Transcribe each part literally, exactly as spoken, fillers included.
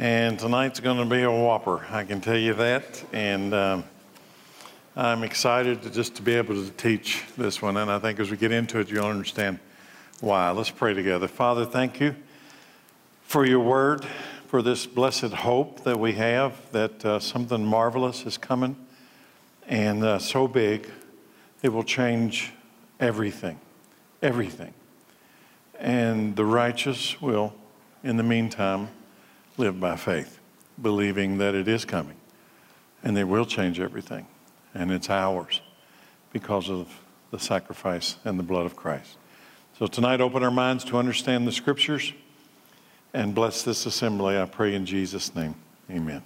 And tonight's going to be a whopper, I can tell you that. And um, I'm excited to just to be able to teach this one. And I think as we get into it, you'll understand why. Let's pray together. Father, thank you for your word, for this blessed hope that we have that uh, something marvelous is coming and uh, so big it will change everything, everything. And the righteous will, in the meantime, live by faith, believing that it is coming and it will change everything. And it's ours because of the sacrifice and the blood of Christ. So tonight, open our minds to understand the scriptures and bless this assembly, I pray in Jesus' name. Amen.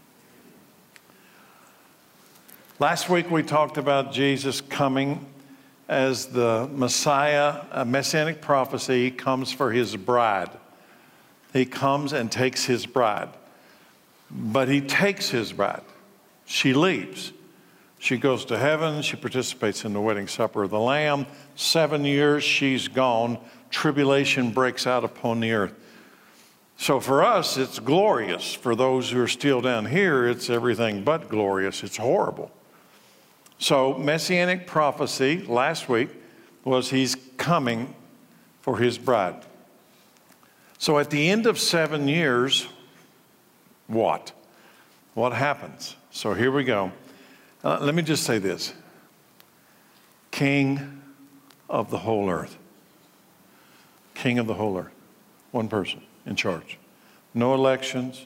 Last week we talked about Jesus coming as the Messiah. A messianic prophecy comes for his bride. He comes and takes his bride. But he takes his bride. She leaves. She goes to heaven. She participates in the wedding supper of the Lamb. Seven years she's gone. Tribulation breaks out upon the earth. So for us, it's glorious. For those who are still down here, it's everything but glorious. It's horrible. So messianic prophecy last week was he's coming for his bride. So at the end of seven years, what? What happens? So here we go. Uh, let me just say this. King of the whole earth. King of the whole earth. One person in charge. No elections.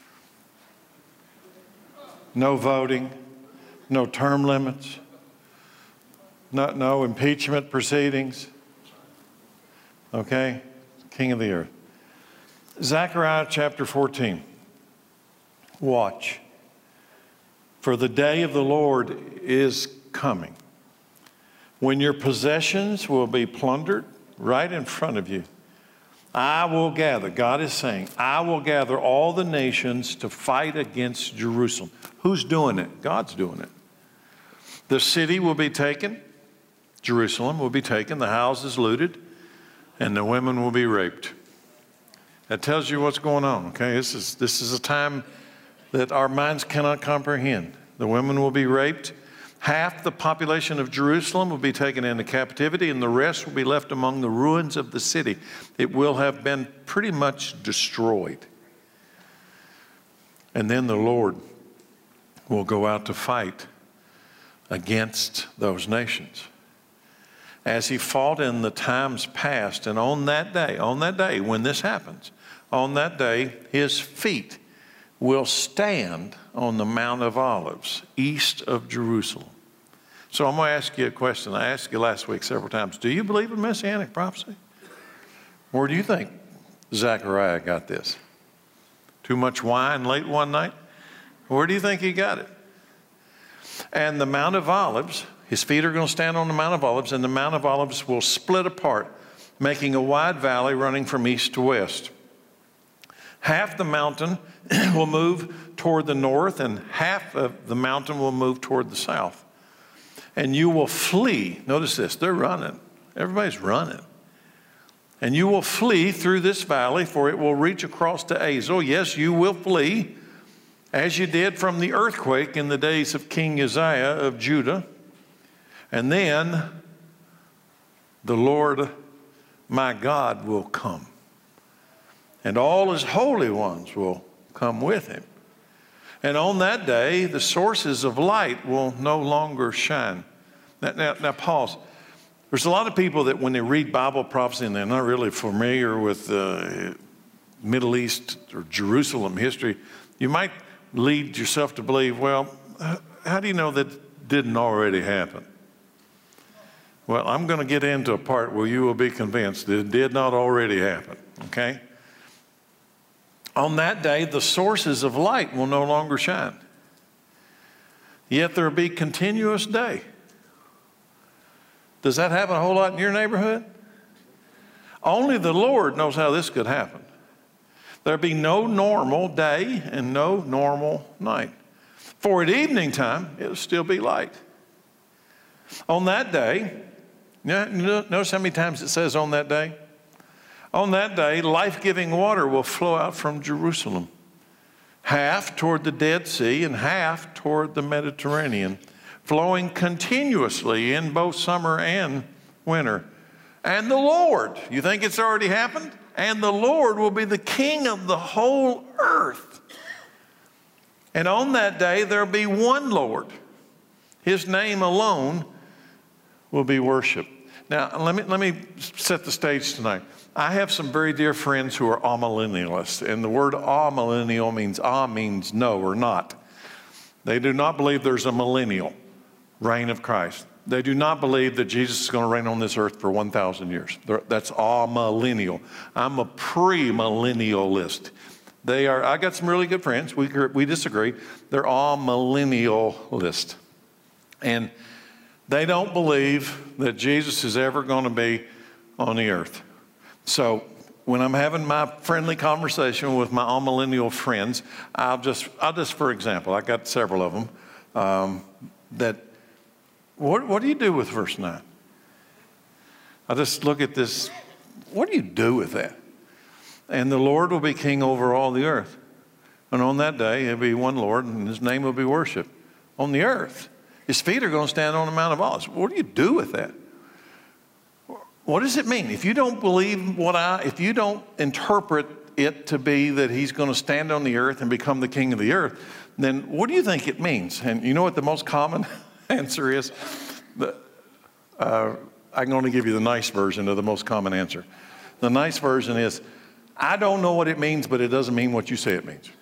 No voting. No term limits. No, no impeachment proceedings. Okay? King of the earth. Zechariah chapter fourteen. Watch. For the day of the Lord is coming, when your possessions will be plundered right in front of you. I will gather, God is saying, I will gather all the nations to fight against Jerusalem. Who's doing it? God's doing it. The city will be taken, Jerusalem will be taken, the houses looted, and the women will be raped. That tells you what's going on, okay? This is, this is a time that our minds cannot comprehend. The women will be raped. Half the population of Jerusalem will be taken into captivity, and the rest will be left among the ruins of the city. It will have been pretty much destroyed. And then the Lord will go out to fight against those nations. As he fought in the times past, and on that day, on that day when this happens, on that day, his feet will stand on the Mount of Olives, east of Jerusalem. So I'm going to ask you a question. I asked you last week several times. Do you believe in messianic prophecy? Where do you think Zechariah got this? Too much wine late one night? Where do you think he got it? And the Mount of Olives, his feet are going to stand on the Mount of Olives, and the Mount of Olives will split apart, making a wide valley running from east to west. Half the mountain will move toward the north, and half of the mountain will move toward the south. And you will flee. Notice this, they're running. Everybody's running. And you will flee through this valley, for it will reach across to Azel. Yes, you will flee, as you did from the earthquake in the days of King Uzziah of Judah. And then the Lord my God will come, and all his holy ones will come with him. And on that day, the sources of light will no longer shine. Now, now, now pause. There's a lot of people that when they read Bible prophecy and they're not really familiar with uh, Middle East or Jerusalem history, you might lead yourself to believe, well, how do you know that didn't already happen? Well, I'm going to get into a part where you will be convinced that it did not already happen, okay? On that day, the sources of light will no longer shine. Yet there will be continuous day. Does that happen a whole lot in your neighborhood? Only the Lord knows how this could happen. There'll be no normal day and no normal night. For at evening time, it'll still be light. On that day, notice how many times it says on that day? On that day, life-giving water will flow out from Jerusalem. half toward the Dead Sea and half toward the Mediterranean, flowing continuously in both summer and winter. And the Lord, you think it's already happened? And the Lord will be the king of the whole earth. And on that day, there'll be one Lord. His name alone will be worshiped. Now, let me, let me set the stage tonight. I have some very dear friends who are amillennialists, and the word amillennial means ah means no or not. They do not believe there's a millennial reign of Christ. They do not believe that Jesus is going to reign on this earth for one thousand years. They're, that's amillennial. I'm a premillennialist. They are, I got some really good friends. We, we disagree. They're amillennialist. And they don't believe that Jesus is ever going to be on the earth. So when I'm having my friendly conversation with my amillennial friends, I'll just, I'll just, for example, I got several of them, um, that, what, what do you do with verse nine? I just look at this, what do you do with that? And the Lord will be king over all the earth. And on that day, there'll be one Lord, and his name will be worshiped on the earth. His feet are going to stand on the Mount of Olives. What do you do with that? What does it mean? If you don't believe what I, if you don't interpret it to be that he's going to stand on the earth and become the king of the earth, then what do you think it means? And you know what the most common answer is? The, uh, I'm going to give you the nice version of the most common answer. The nice version is, I don't know what it means, but it doesn't mean what you say it means.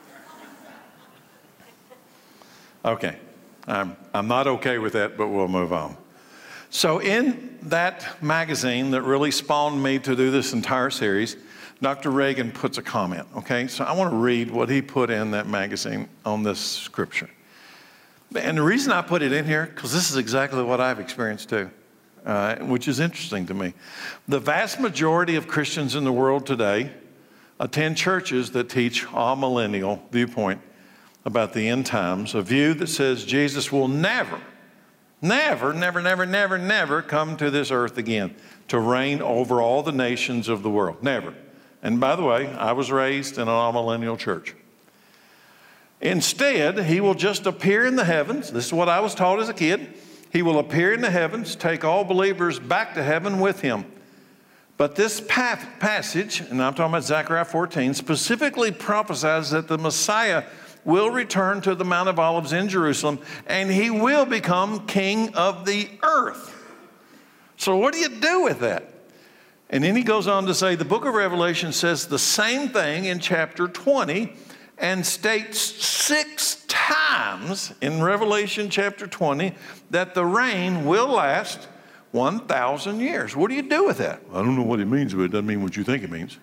Okay. I'm, I'm not okay with that, but we'll move on. So in that magazine that really spawned me to do this entire series, Doctor Reagan puts a comment, okay? So I want to read what he put in that magazine on this scripture. And the reason I put it in here, because this is exactly what I've experienced too, uh, which is interesting to me. The vast majority of Christians in the world today attend churches that teach amillennial viewpoint about the end times, a view that says Jesus will never, never, never, never, never, never come to this earth again to reign over all the nations of the world. Never. And by the way, I was raised in an amillennial church. Instead, he will just appear in the heavens. This is what I was taught as a kid. He will appear in the heavens, take all believers back to heaven with him. But this passage, and I'm talking about Zechariah fourteen, specifically prophesies that the Messiah will return to the Mount of Olives in Jerusalem, and he will become king of the earth. So what do you do with that? And then he goes on to say, the book of Revelation says the same thing in chapter twenty, and states six times in Revelation chapter twenty that the reign will last one thousand years. What do you do with that? I don't know what it means, but it doesn't mean what you think it means.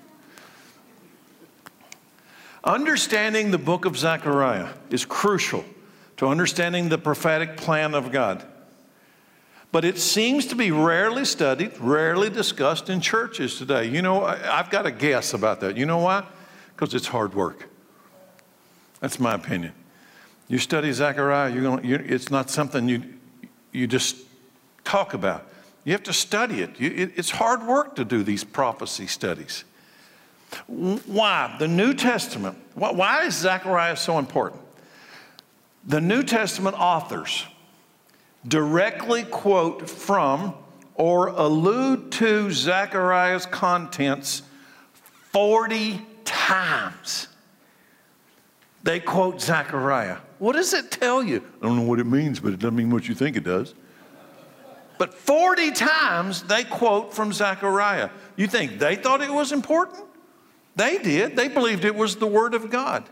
Understanding the book of Zechariah is crucial to understanding the prophetic plan of God. But it seems to be rarely studied, rarely discussed in churches today. You know, I've got a guess about that. You know why? Because it's hard work. That's my opinion. You study Zechariah, you're going, you're, it's not something you, you just talk about. You have to study it. You, it. It's hard work to do these prophecy studies. Why? The New Testament. Why is Zechariah so important? The New Testament authors directly quote from or allude to Zechariah's contents forty times. They quote Zechariah. What does it tell you? I don't know what it means, but it doesn't mean what you think it does. But forty times they quote from Zechariah. You think they thought it was important? They did. They believed it was the Word of God.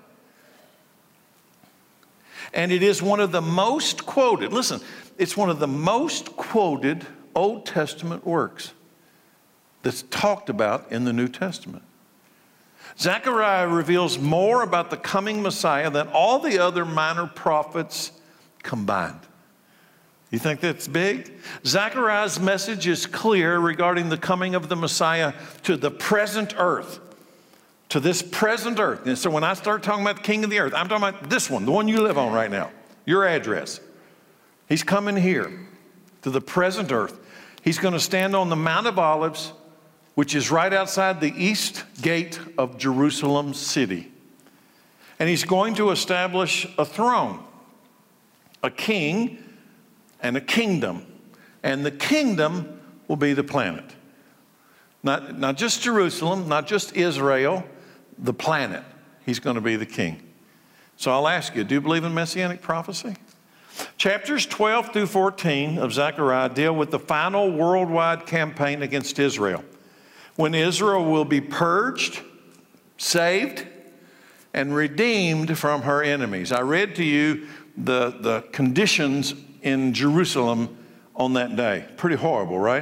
And it is one of the most quoted, listen, it's one of the most quoted Old Testament works that's talked about in the New Testament. Zechariah reveals more about the coming Messiah than all the other minor prophets combined. You think that's big? Zechariah's message is clear regarding the coming of the Messiah to the present earth. To this present earth. And so when I start talking about the king of the earth, I'm talking about this one, the one you live on right now, your address. He's coming here to the present earth. He's going to stand on the Mount of Olives, which is right outside the east gate of Jerusalem city. And he's going to establish a throne, a king, and a kingdom. And the kingdom will be the planet. Not, not just Jerusalem, not just Israel, the planet. He's going to be the king. So I'll ask you, do you believe in messianic prophecy? Chapters twelve through fourteen of Zechariah deal with the final worldwide campaign against Israel, when Israel will be purged, saved, and redeemed from her enemies. I read to you the, the conditions in Jerusalem on that day. Pretty horrible, right?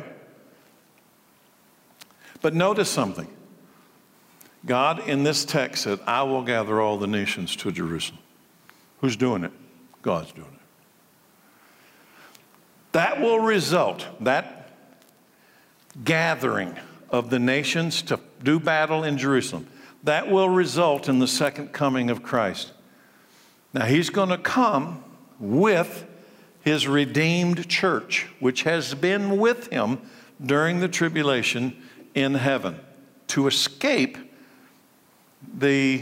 But notice something. God in this text said, I will gather all the nations to Jerusalem. Who's doing it? God's doing it. That will result, that gathering of the nations to do battle in Jerusalem, that will result in the second coming of Christ. Now, he's going to come with his redeemed church, which has been with him during the tribulation in heaven, to escape the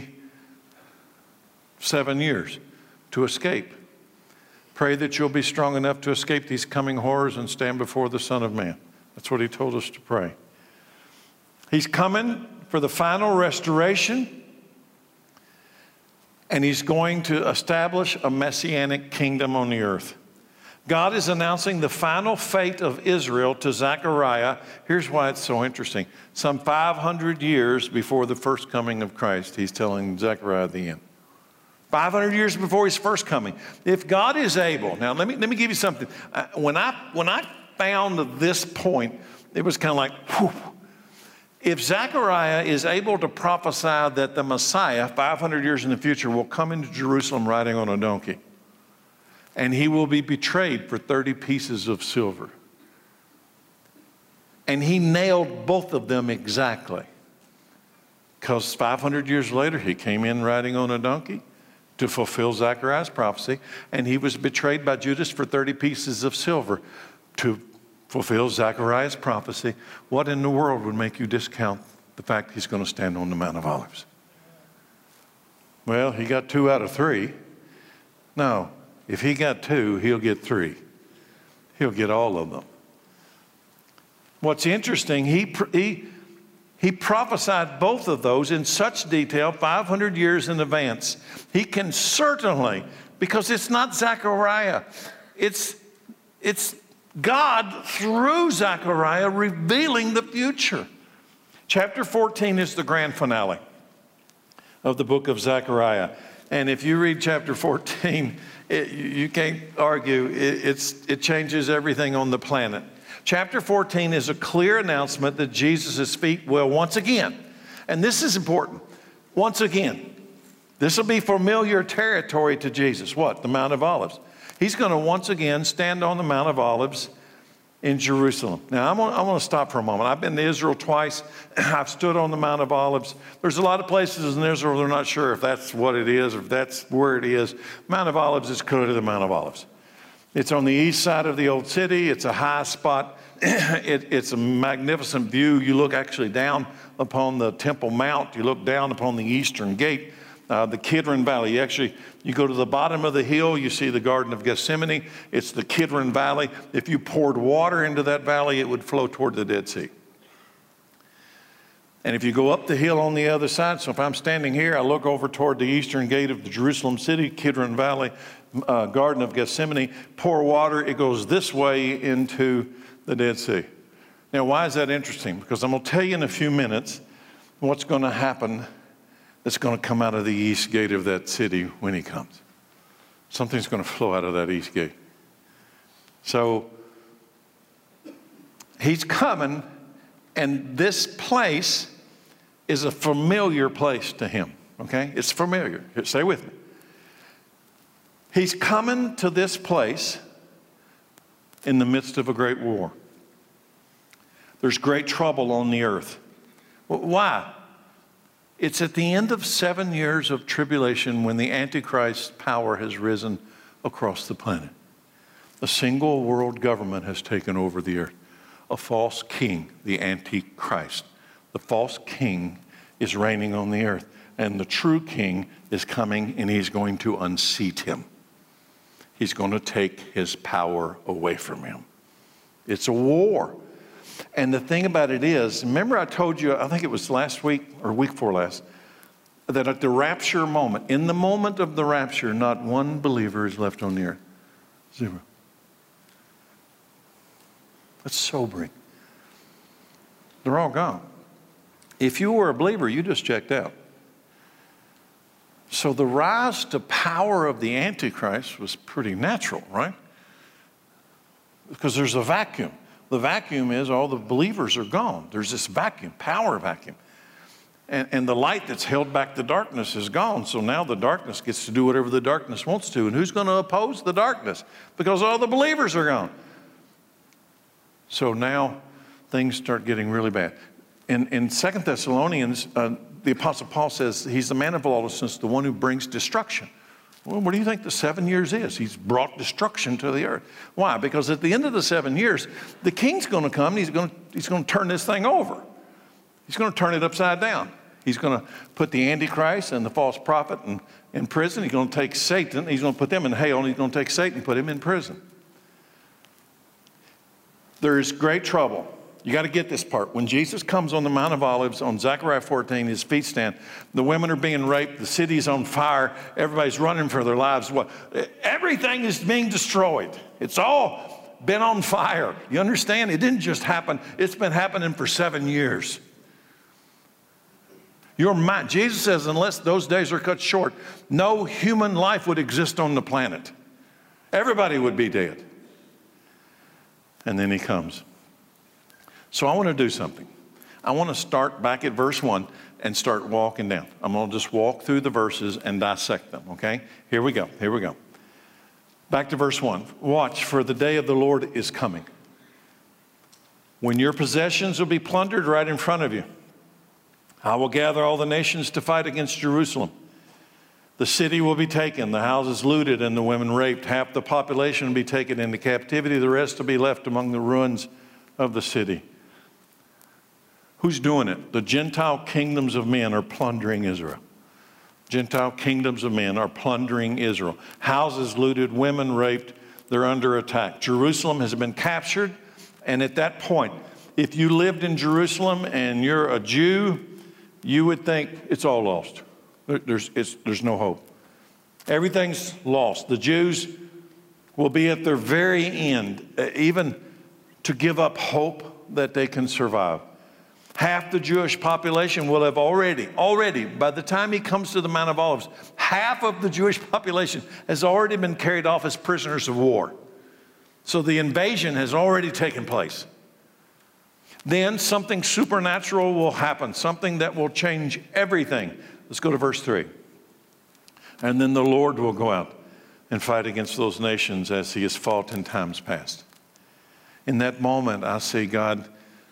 seven years, to escape. Pray that you'll be strong enough to escape these coming horrors and stand before the Son of Man. That's what he told us to pray. He's coming for the final restoration, and he's going to establish a messianic kingdom on the earth. God is announcing the final fate of Israel to Zechariah. Here's why it's so interesting. Some five hundred years before the first coming of Christ, he's telling Zechariah the end. five hundred years before his first coming. If God is able, now let me, let me give you something. Uh, when, I, when I found this point, it was kind of like, whew. If Zechariah is able to prophesy that the Messiah, five hundred years in the future, will come into Jerusalem riding on a donkey, and he will be betrayed for thirty pieces of silver, and he nailed both of them exactly, because five hundred years later, he came in riding on a donkey to fulfill Zechariah's prophecy, and he was betrayed by Judas for thirty pieces of silver to fulfill Zechariah's prophecy. What in the world would make you discount the fact he's going to stand on the Mount of Olives? Well, he got two out of three. No, if he got two, he'll get three. He'll get all of them. What's interesting, he, he, he prophesied both of those in such detail five hundred years in advance. He can certainly, because it's not Zechariah, it's, it's God through Zechariah revealing the future. Chapter fourteen is the grand finale of the book of Zechariah. And if you read chapter fourteen, it, you can't argue. It, it's, it changes everything on the planet. Chapter fourteen is a clear announcement that Jesus' feet will once again, and this is important, once again, this will be familiar territory to Jesus. What? The Mount of Olives. He's going to once again stand on the Mount of Olives in Jerusalem. Now, I'm gonna, I want to stop for a moment. I've been to Israel twice. I've stood on the Mount of Olives. There's a lot of places in Israel they're not sure if that's what it is or if that's where it is. Mount of Olives is clearly the Mount of Olives. It's on the east side of the old city. It's a high spot. it, it's a magnificent view. You look actually down upon the Temple Mount. You look down upon the eastern gate. Uh, the Kidron Valley. You actually, you go to the bottom of the hill, you see the Garden of Gethsemane. It's the Kidron Valley. If you poured water into that valley, it would flow toward the Dead Sea. And if you go up the hill on the other side, so if I'm standing here, I look over toward the eastern gate of the Jerusalem city, Kidron Valley, uh, Garden of Gethsemane, pour water, it goes this way into the Dead Sea. Now, why is that interesting? Because I'm going to tell you in a few minutes what's going to happen that's going to come out of the east gate of that city when he comes. Something's going to flow out of that east gate. So he's coming, and this place is a familiar place to him, okay? It's familiar. Stay with me. He's coming to this place in the midst of a great war. There's great trouble on the earth. Why? It's at the end of seven years of tribulation when the Antichrist power has risen across the planet. A single world government has taken over the earth. A false king, the Antichrist. The false king is reigning on the earth. and the true king is coming, and he's going to unseat him. He's going to take his power away from him. It's a war. And the thing about it is, remember I told you, I think it was last week or week before last, that at the rapture moment, in the moment of the rapture, not one believer is left on the earth. Zero. That's sobering. They're all gone. If you were a believer, you just checked out. So the rise to power of the Antichrist was pretty natural, right? Because there's a vacuum. The vacuum is all the believers are gone. There's this vacuum, power vacuum. And, and the light that's held back the darkness is gone. So now the darkness gets to do whatever the darkness wants to. And who's going to oppose the darkness? Because all the believers are gone. So now things start getting really bad. In, in Second Thessalonians, uh, the Apostle Paul says he's the man of lawlessness, the one who brings destruction. Well, what do you think the seven years is? He's brought destruction to the earth. Why? Because at the end of the seven years, the king's going to come and he's going to, he's going to turn this thing over. He's going to turn it upside down. He's going to put the Antichrist and the false prophet in, in prison. He's going to take Satan. He's going to put them in hell, and he's going to take Satan and put him in prison. There is great trouble. You got to get this part. When Jesus comes on the Mount of Olives, on Zechariah fourteen, his feet stand. The women are being raped. The city's on fire. Everybody's running for their lives. What? Everything is being destroyed. It's all been on fire. You understand? It didn't just happen. It's been happening for seven years. Your mind, Jesus says, unless those days are cut short, no human life would exist on the planet. Everybody would be dead. And then he comes. So I want to do something. I want to start back at verse one and start walking down. I'm going to just walk through the verses and dissect them, okay? Here we go. Here we go. Back to verse one. Watch, for the day of the Lord is coming, when your possessions will be plundered right in front of you. I will gather all the nations to fight against Jerusalem. The city will be taken, the houses looted, and the women raped. Half the population will be taken into captivity. The rest will be left among the ruins of the city. Who's doing it? The Gentile kingdoms of men are plundering Israel. Gentile kingdoms of men are plundering Israel. Houses looted, women raped, they're under attack. Jerusalem has been captured, and at that point, if you lived in Jerusalem and you're a Jew, you would think it's all lost. There's, it's, there's no hope. Everything's lost. The Jews will be at their very end, even to give up hope that they can survive. Half the Jewish population will have already, already, by the time he comes to the Mount of Olives, half of the Jewish population has already been carried off as prisoners of war. So the invasion has already taken place. Then something supernatural will happen, something that will change everything. Let's go to verse three. And then the Lord will go out and fight against those nations as he has fought in times past. In that moment, I see God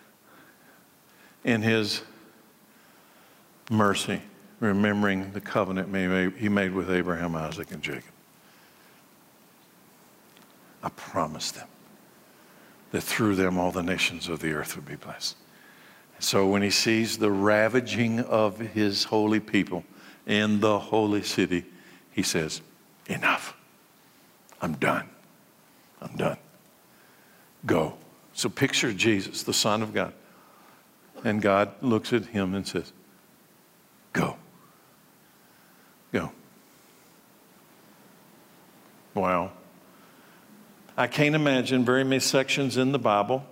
in his mercy, remembering the covenant he made with Abraham, Isaac, and Jacob. I promised them that through them all the nations of the earth would be blessed. So when he sees the ravaging of his holy people in the holy city, he says, enough. I'm done. I'm done. Go. So picture Jesus, the Son of God. And God looks at him and says, go. Go. Wow. I can't imagine very many sections in the Bible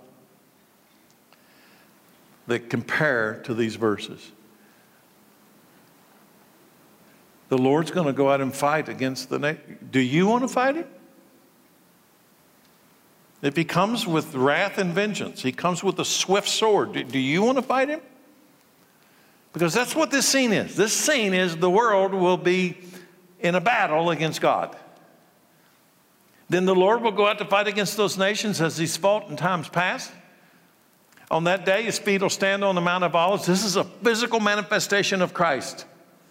that compare to these verses. The Lord's going to go out and fight against the nation. Do you want to fight him? If he comes with wrath and vengeance, he comes with a swift sword, do, do you want to fight him? Because that's what this scene is. This scene is the world will be in a battle against God. Then the Lord will go out to fight against those nations as he's fought in times past. On that day, his feet will stand on the Mount of Olives. This is a physical manifestation of Christ.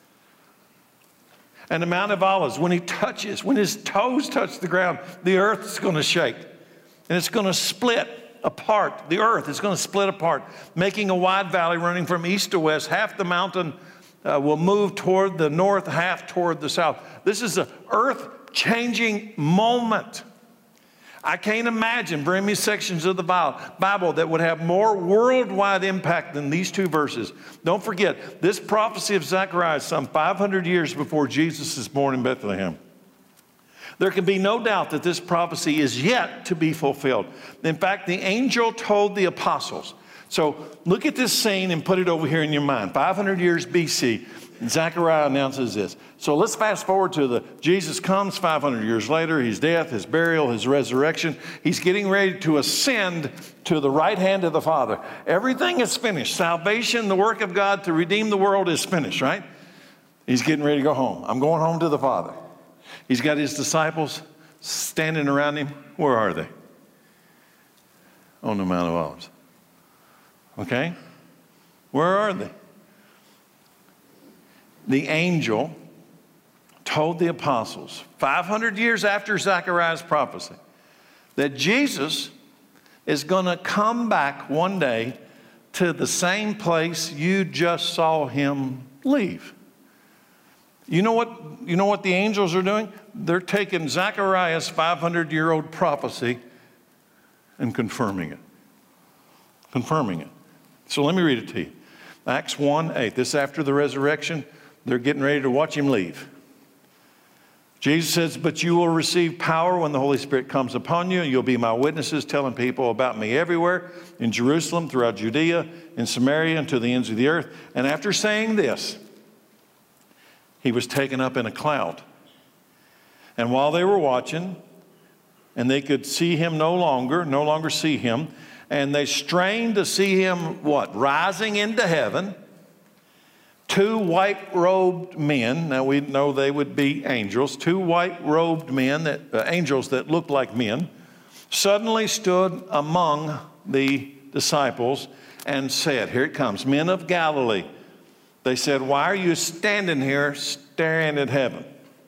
And the Mount of Olives, when he touches, when his toes touch the ground, the earth is going to shake. And it's going to split apart. The earth is going to split apart, making a wide valley running from east to west. Half the mountain uh, will move toward the north, half toward the south. This is an earth-changing moment. I can't imagine very many sections of the Bible that would have more worldwide impact than these two verses. Don't forget, this prophecy of Zechariah is some five hundred years before Jesus is born in Bethlehem. There can be no doubt that this prophecy is yet to be fulfilled. In fact, the angel told the apostles. So look at this scene and put it over here in your mind. five hundred years B C, Zechariah announces this. So let's fast forward to the Jesus comes five hundred years later, his death, his burial, his resurrection. He's getting ready to ascend to the right hand of the Father. Everything is finished. Salvation, the work of God to redeem the world is finished, right? He's getting ready to go home. I'm going home to the Father. He's got his disciples standing around him. Where are they? On the Mount of Olives. Okay? Where are they? The angel told the apostles, five hundred years after Zechariah's prophecy, that Jesus is going to come back one day to the same place you just saw him leave. You know what, you know what the angels are doing? They're taking Zechariah's five hundred year old prophecy and confirming it. Confirming it. So let me read it to you. Acts one eight. This is after the resurrection. They're getting ready to watch him leave. Jesus says, but you will receive power when the Holy Spirit comes upon you, and you'll be my witnesses, telling people about me everywhere, in Jerusalem, throughout Judea, in Samaria, and to the ends of the earth. And after saying this, he was taken up in a cloud. And while they were watching, and they could see him no longer, no longer see him, and they strained to see him, what? Rising into heaven. Two white-robed men, now we know they would be angels, two white-robed men, that, uh, angels that looked like men, suddenly stood among the disciples and said, here it comes, men of Galilee. They said, why are you standing here staring at heaven?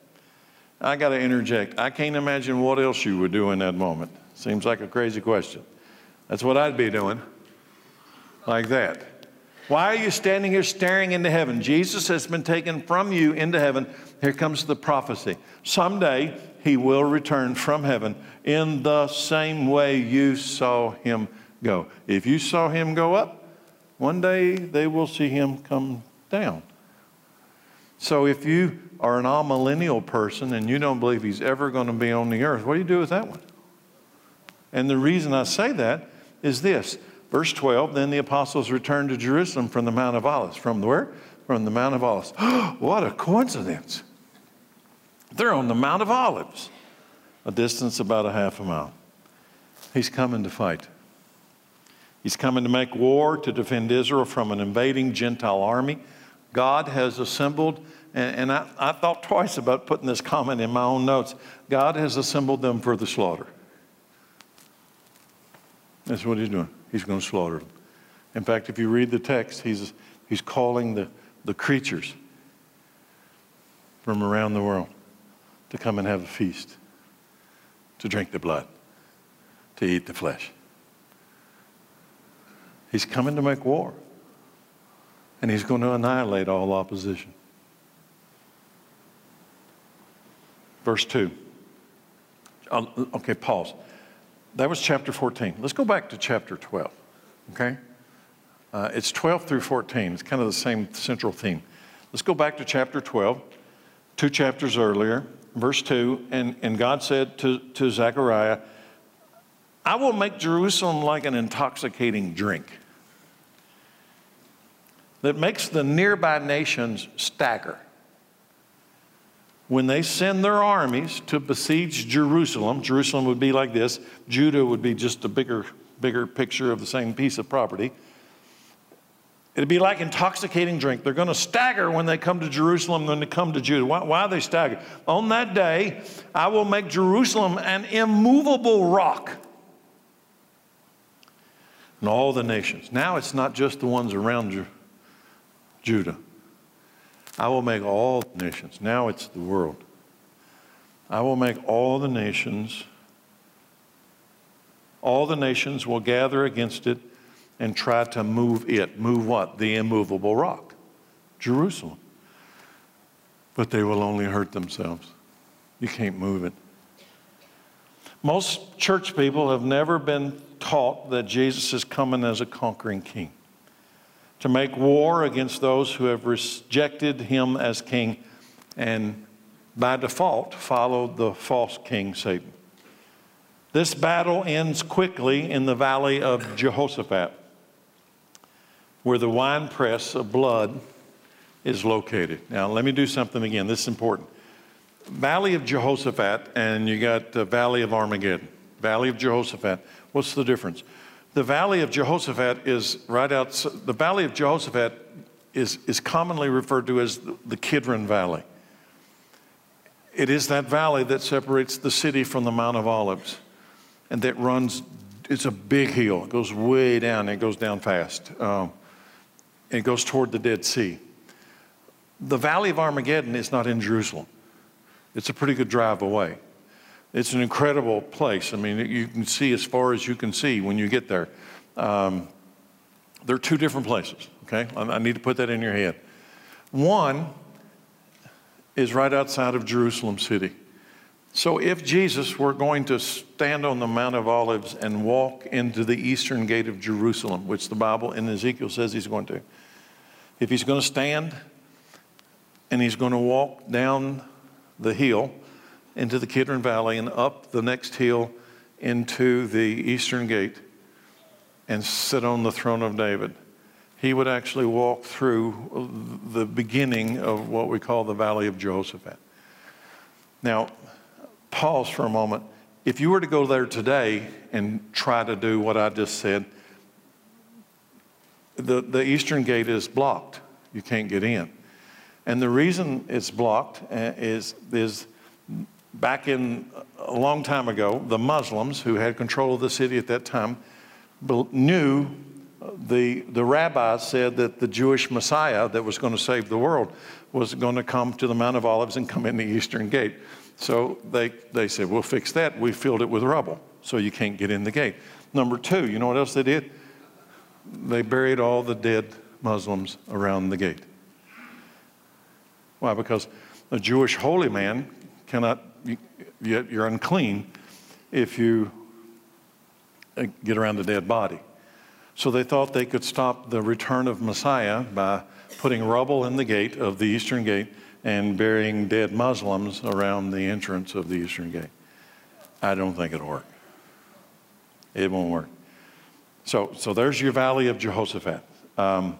I got to interject. I can't imagine what else you would do in that moment. Seems like a crazy question. That's what I'd be doing, like that. Why are you standing here staring into heaven? Jesus has been taken from you into heaven. Here comes the prophecy. Someday he will return from heaven in the same way you saw him go. If you saw him go up, one day they will see him come down. So if you are an amillennial person and you don't believe he's ever going to be on the earth, what do you do with that one? And the reason I say that is this. Verse twelve, then the apostles returned to Jerusalem from the Mount of Olives. From where? From the Mount of Olives. What a coincidence. They're on the Mount of Olives, a distance about a half a mile. He's coming to fight. He's coming to make war to defend Israel from an invading Gentile army. God has assembled, and, and I, I thought twice about putting this comment in my own notes. God has assembled them for the slaughter. That's what he's doing. He's going to slaughter them. In fact, if you read the text, he's, he's calling the, the creatures from around the world to come and have a feast, to drink the blood, to eat the flesh. He's coming to make war. And he's going to annihilate all opposition. Verse two. Okay, pause. That was chapter fourteen. Let's go back to chapter twelve, okay? Uh, it's twelve through fourteen. It's kind of the same central theme. Let's go back to chapter twelve, two chapters earlier, verse two. And, and God said to, to Zechariah, I will make Jerusalem like an intoxicating drink that makes the nearby nations stagger. When they send their armies to besiege Jerusalem, Jerusalem would be like this. Judah would be just a bigger, bigger picture of the same piece of property. It'd be like intoxicating drink. They're going to stagger when they come to Jerusalem, when they come to Judah. Why, why are they stagger? On that day, I will make Jerusalem an immovable rock. And all the nations. Now it's not just the ones around Ju- Judah. I will make all nations. Now it's the world. I will make all the nations. All the nations will gather against it and try to move it. Move what? The immovable rock. Jerusalem. but they will only hurt themselves. You can't move it. Most church people have never been taught that Jesus is coming as a conquering king, to make war against those who have rejected him as king and by default followed the false king, Satan. This battle ends quickly in the valley of Jehoshaphat, where the winepress of blood is located. Now, let me do something again. This is important. Valley of Jehoshaphat, and you got the Valley of Armageddon. Valley of Jehoshaphat. What's the difference? The Valley of Jehoshaphat is right outside. The Valley of Jehoshaphat is, is commonly referred to as the, the Kidron Valley. It is that valley that separates the city from the Mount of Olives, and that runs, it's a big hill. It goes way down. It goes down fast. Um, it goes toward the Dead Sea. The Valley of Armageddon is not in Jerusalem. It's a pretty good drive away. It's an incredible place. I mean, you can see as far as you can see when you get there. Um, they're two different places, okay? I, I need to put that in your head. One is right outside of Jerusalem city. So if Jesus were going to stand on the Mount of Olives and walk into the eastern gate of Jerusalem, which the Bible in Ezekiel says he's going to, if he's going to stand and he's going to walk down the hill into the Kidron Valley and up the next hill into the eastern gate and sit on the throne of David, he would actually walk through the beginning of what we call the Valley of Jehoshaphat. Now, pause for a moment. If you were to go there today and try to do what I just said, the, the eastern gate is blocked. You can't get in. And the reason it's blocked is, is back in a long time ago, the Muslims who had control of the city at that time knew, the, the rabbis said that the Jewish Messiah that was going to save the world was going to come to the Mount of Olives and come in the eastern gate. So they, they said, we'll fix that. We filled it with rubble, so you can't get in the gate. Number two, you know what else they did? They buried all the dead Muslims around the gate. Why? Because a Jewish holy man cannot, you're unclean if you get around a dead body. So they thought they could stop the return of Messiah by putting rubble in the gate of the eastern gate and burying dead Muslims around the entrance of the eastern gate. I don't think it'll work. It won't work. So, so there's your Valley of Jehoshaphat. Um,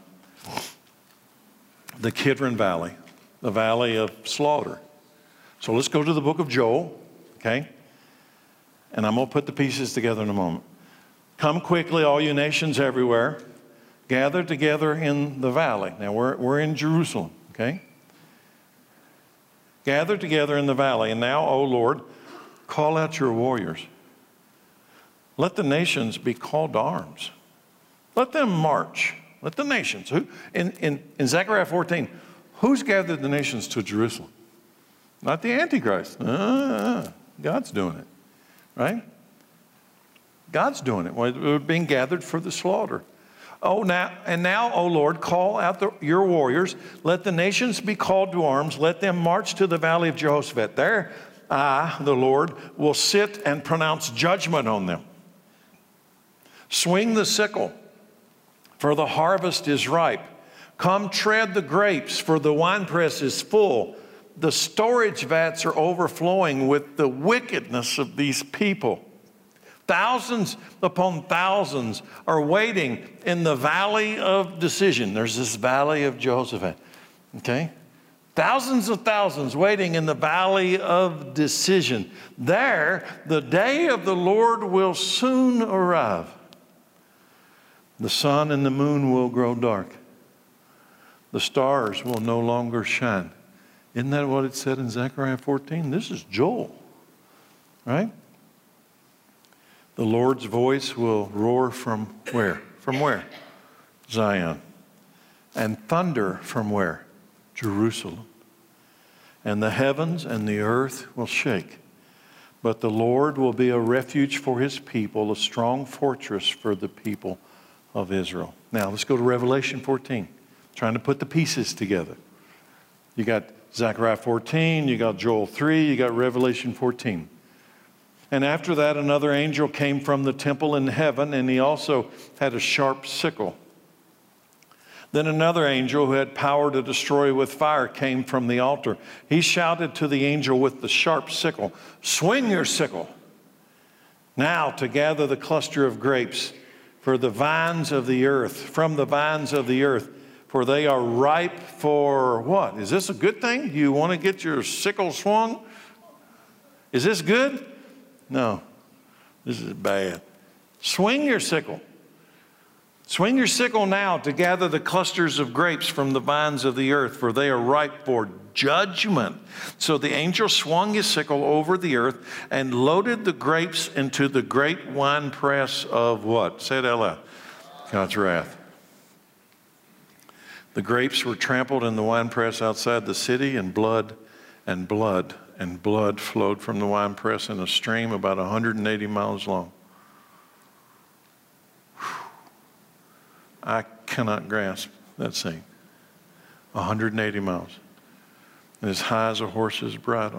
the Kidron Valley. The Valley of Slaughter. So let's go to the book of Joel, okay? And I'm going to put the pieces together in a moment. Come quickly, all you nations everywhere. Gather together in the valley. Now, we're, we're in Jerusalem, okay? Gather together in the valley. And now, O Lord, call out your warriors. Let the nations be called to arms. Let them march. Let the nations. Who, in, in, in Zechariah fourteen, who's gathered the nations to Jerusalem? Not the Antichrist. Uh, God's doing it, right? God's doing it. We're being gathered for the slaughter. Oh, now and now, O Lord, call out the, your warriors. Let the nations be called to arms. Let them march to the Valley of Jehoshaphat. There, I, the Lord, will sit and pronounce judgment on them. Swing the sickle, for the harvest is ripe. Come tread the grapes, for the winepress is full. The storage vats are overflowing with the wickedness of these people. Thousands upon thousands are waiting in the valley of decision. There's this valley of Jehoshaphat, okay? Thousands of thousands waiting in the valley of decision. There, the day of the Lord will soon arrive. The sun and the moon will grow dark. The stars will no longer shine. Isn't that what it said in Zechariah fourteen? This is Joel, right? The Lord's voice will roar from where? From where? Zion. And thunder from where? Jerusalem. And the heavens and the earth will shake. But the Lord will be a refuge for his people, a strong fortress for the people of Israel. Now let's go to Revelation fourteen. Trying to put the pieces together. You got Zechariah fourteen, you got Joel three, you got Revelation fourteen. And after that, another angel came from the temple in heaven, and he also had a sharp sickle. Then another angel who had power to destroy with fire came from the altar. He shouted to the angel with the sharp sickle, "Swing your sickle now to gather the cluster of grapes for the vines of the earth, from the vines of the earth, for they are ripe for" what? Is this a good thing? You want to get your sickle swung? Is this good? No, this is bad. Swing your sickle. Swing your sickle now to gather the clusters of grapes from the vines of the earth, for they are ripe for judgment. So the angel swung his sickle over the earth and loaded the grapes into the great winepress of what? Say it out loud. God's wrath. The grapes were trampled in the winepress outside the city, and blood and blood and blood flowed from the winepress in a stream about one hundred eighty miles long. I cannot grasp that scene. one hundred eighty miles. And as high as a horse's bridle.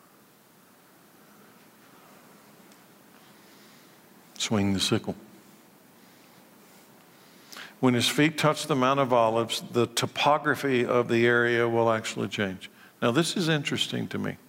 Swing the sickle. When his feet touch the Mount of Olives, the topography of the area will actually change. Now, this is interesting to me.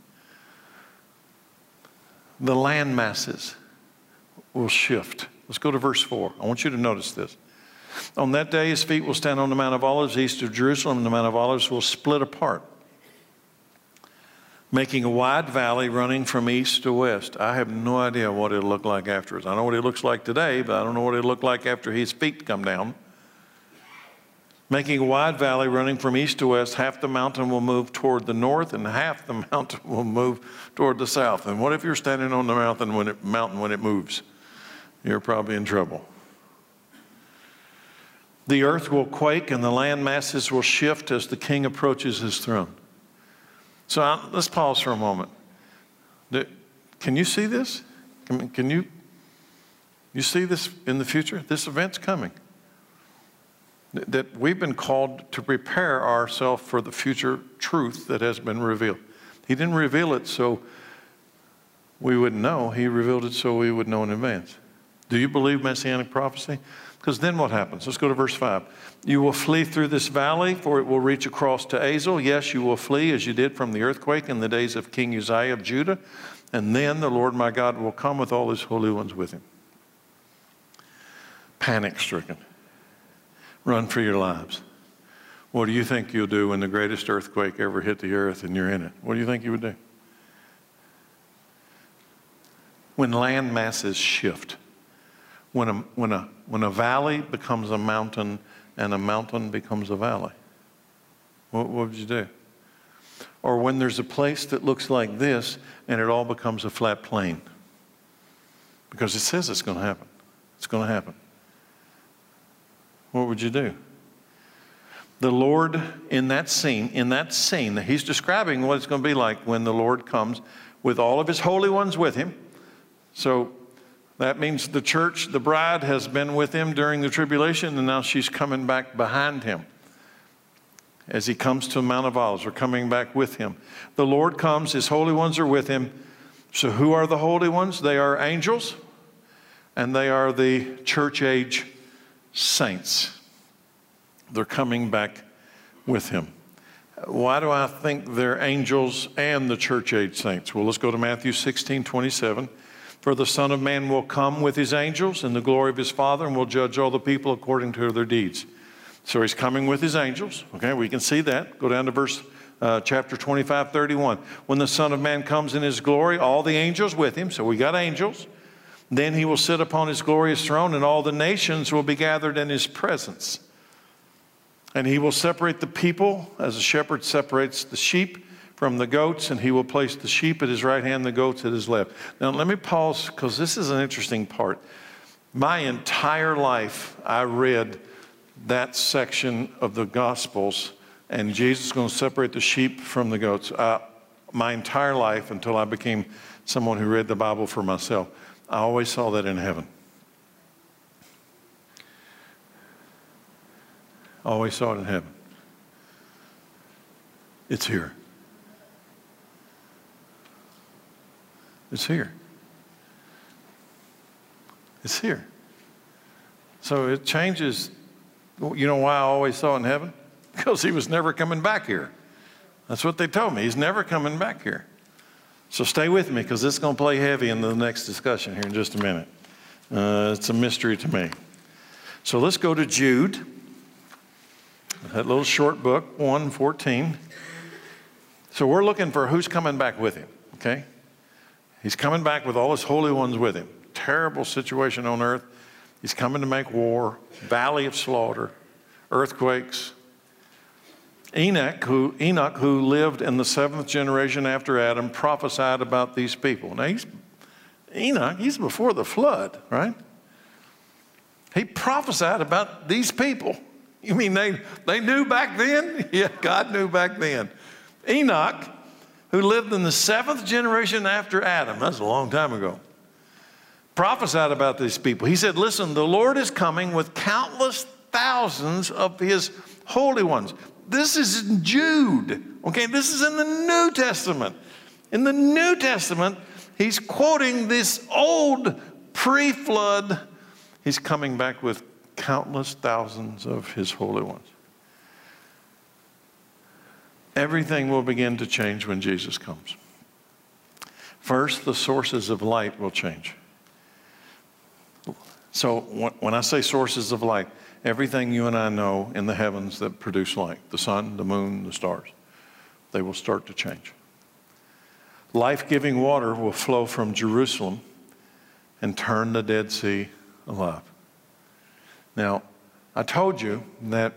The land masses will shift. Let's go to verse four. I want you to notice this. On that day, his feet will stand on the Mount of Olives east of Jerusalem, and the Mount of Olives will split apart, making a wide valley running from east to west. I have no idea what it'll look like afterwards. I know what it looks like today, but I don't know what it'll look like after his feet come down. Making a wide valley running from east to west, half the mountain will move toward the north, and half the mountain will move toward the south. And what if you're standing on the mountain when it, mountain when it moves? You're probably in trouble. The earth will quake and the land masses will shift as the king approaches his throne. So I, let's pause for a moment. Can you see this? Can, can you, you see this in the future? This event's coming. That we've been called to prepare ourselves for the future truth that has been revealed. He didn't reveal it so we wouldn't know. He revealed it so we would know in advance. Do you believe messianic prophecy? Because then what happens? Let's go to verse five. You will flee through this valley, for it will reach across to Azel. Yes, you will flee as you did from the earthquake in the days of King Uzziah of Judah. And then the Lord my God will come with all his holy ones with him. Panic stricken. Run for your lives. What do you think you'll do when the greatest earthquake ever hit the earth and you're in it? What do you think you would do? When land masses shift. When a, when, a, when a valley becomes a mountain and a mountain becomes a valley, what, what would you do? Or when there's a place that looks like this and it all becomes a flat plain. Because it says it's going to happen. It's going to happen. What would you do? The Lord in that scene, in that scene, he's describing what it's going to be like when the Lord comes with all of his holy ones with him. So that means the church, the bride, has been with him during the tribulation, and now she's coming back behind him. As he comes to the Mount of Olives, we're coming back with him. The Lord comes, his holy ones are with him. So who are the holy ones? They are angels, and they are the church age saints. They're coming back with him. Why do I think they're angels and the church age saints? Well, let's go to Matthew sixteen twenty-seven. For the Son of Man will come with his angels in the glory of his Father, and will judge all the people according to their deeds. So he's coming with his angels. Okay, we can see that. Go down to verse uh, chapter twenty-five, thirty-one. When the Son of Man comes in his glory, all the angels with him. So we got angels. Then he will sit upon his glorious throne, and all the nations will be gathered in his presence. And he will separate the people as a shepherd separates the sheep from the goats, and he will place the sheep at his right hand, the goats at his left. Now let me pause, because this is an interesting part. My entire life, I read that section of the Gospels, and Jesus is going to separate the sheep from the goats. Uh, my entire life, until I became someone who read the Bible for myself, I always saw that in heaven. Always saw it in heaven. It's here. It's here. It's here. So it changes. You know why I always saw in heaven? Because he was never coming back here. That's what they told me. He's never coming back here. So stay with me, because it's going to play heavy in the next discussion here in just a minute. Uh, it's a mystery to me. So let's go to Jude, that little short book, one fourteen. So we're looking for who's coming back with him, okay? He's coming back with all his holy ones with him. Terrible situation on earth. He's coming to make war, valley of slaughter, earthquakes. Enoch who, Enoch, who lived in the seventh generation after Adam, prophesied about these people. Now, he's, Enoch, he's before the flood, right? He prophesied about these people. You mean they, they knew back then? Yeah, God knew back then. Enoch, who lived in the seventh generation after Adam, that's a long time ago, prophesied about these people. He said, listen, the Lord is coming with countless thousands of his holy ones. This is in Jude, okay? This is in the New Testament. In the New Testament, he's quoting this old pre-flood. He's coming back with countless thousands of his holy ones. Everything will begin to change when Jesus comes. First, the sources of light will change. So when I say sources of light, everything you and I know in the heavens that produce light, the sun, the moon, the stars, they will start to change. Life-giving water will flow from Jerusalem and turn the Dead Sea alive. Now, I told you that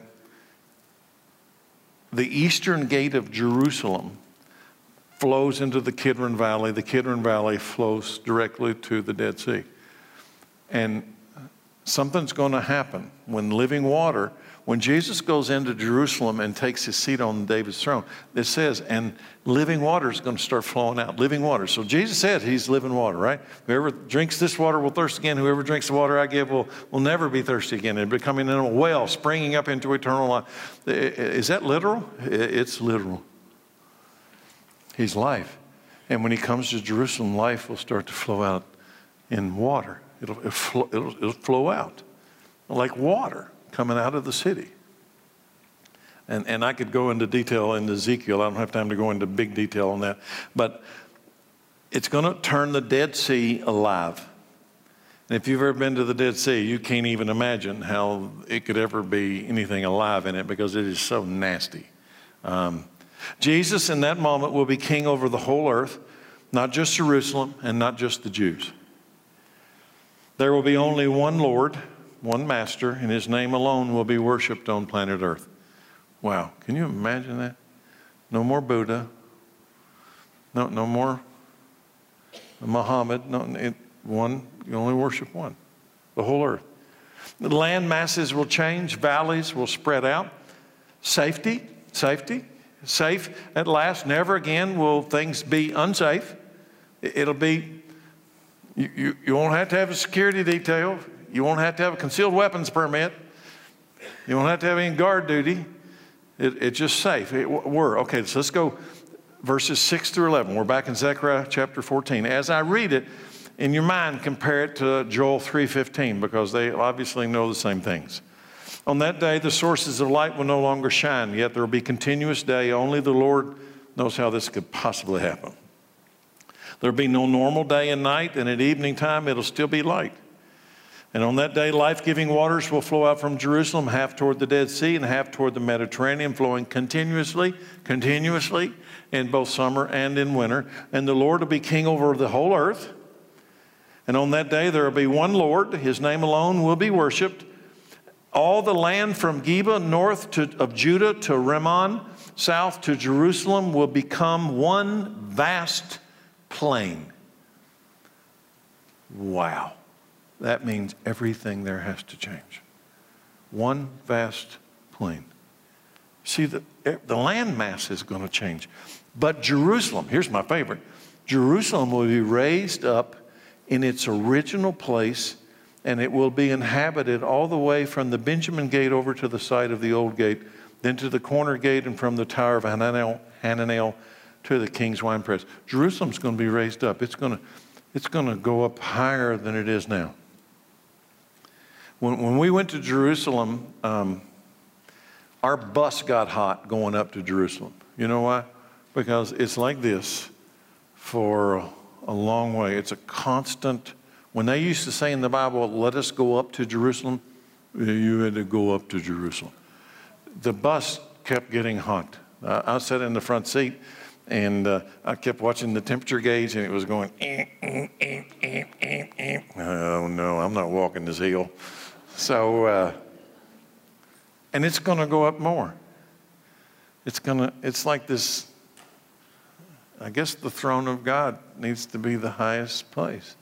the eastern gate of Jerusalem flows into the Kidron Valley. The Kidron Valley flows directly to the Dead Sea. And something's going to happen when living water, when Jesus goes into Jerusalem and takes his seat on David's throne, it says, and living water is going to start flowing out. Living water. So Jesus said he's living water, right? Whoever drinks this water will thirst again. Whoever drinks the water I give will, will never be thirsty again. It'll becoming in a well, springing up into eternal life. Is that literal? It's literal. He's life. And when he comes to Jerusalem, life will start to flow out in water. It'll, it'll, flow, it'll, it'll flow out like water coming out of the city. And, and I could go into detail in Ezekiel. I don't have time to go into big detail on that. But it's going to turn the Dead Sea alive. And if you've ever been to the Dead Sea, you can't even imagine how it could ever be anything alive in it, because it is so nasty. Um, Jesus in that moment will be king over the whole earth, not just Jerusalem and not just the Jews. There will be only one Lord, one Master, and his name alone will be worshiped on planet Earth. Wow, can you imagine that? No more Buddha, no, no more Muhammad, no, it, one, you only worship one, the whole earth. The land masses will change, valleys will spread out, safety, safety, safe at last. Never again will things be unsafe. It'll be, you, you, you won't have to have a security detail. You won't have to have a concealed weapons permit. You won't have to have any guard duty. It, it's just safe. It, we're, okay, so let's go verses six through eleven. We're back in Zechariah chapter fourteen. As I read it, in your mind, compare it to Joel three fifteen, because they obviously know the same things. On that day, the sources of light will no longer shine, yet there will be continuous day. Only the Lord knows how this could possibly happen. There will be no normal day and night, and at evening time, it'll still be light. And on that day, life-giving waters will flow out from Jerusalem, half toward the Dead Sea and half toward the Mediterranean, flowing continuously, continuously in both summer and in winter. And the Lord will be king over the whole earth. And on that day, there will be one Lord. His name alone will be worshiped. All the land from Geba, north to, of Judah, to Rimmon, south to Jerusalem, will become one vast plain. Wow. That means everything there has to change. One vast plain. See, the, the land mass is going to change. But Jerusalem, here's my favorite. Jerusalem will be raised up in its original place, and it will be inhabited all the way from the Benjamin gate over to the side of the old gate, then to the corner gate, and from the tower of Hananel, Hananel to the king's winepress. Jerusalem's going to be raised up. It's going to, it's going to go up higher than it is now. When, when we went to Jerusalem, um, our bus got hot going up to Jerusalem. You know why? Because it's like this for a, a long way. It's a constant. When they used to say in the Bible, let us go up to Jerusalem, you had to go up to Jerusalem. The bus kept getting hot. Uh, I sat in the front seat, and uh, I kept watching the temperature gauge, and it was going, eh, eh, eh, eh, eh, eh. Oh, no, I'm not walking this hill. So, uh, and it's going to go up more. It's going to, it's like this, I guess the throne of God needs to be the highest place.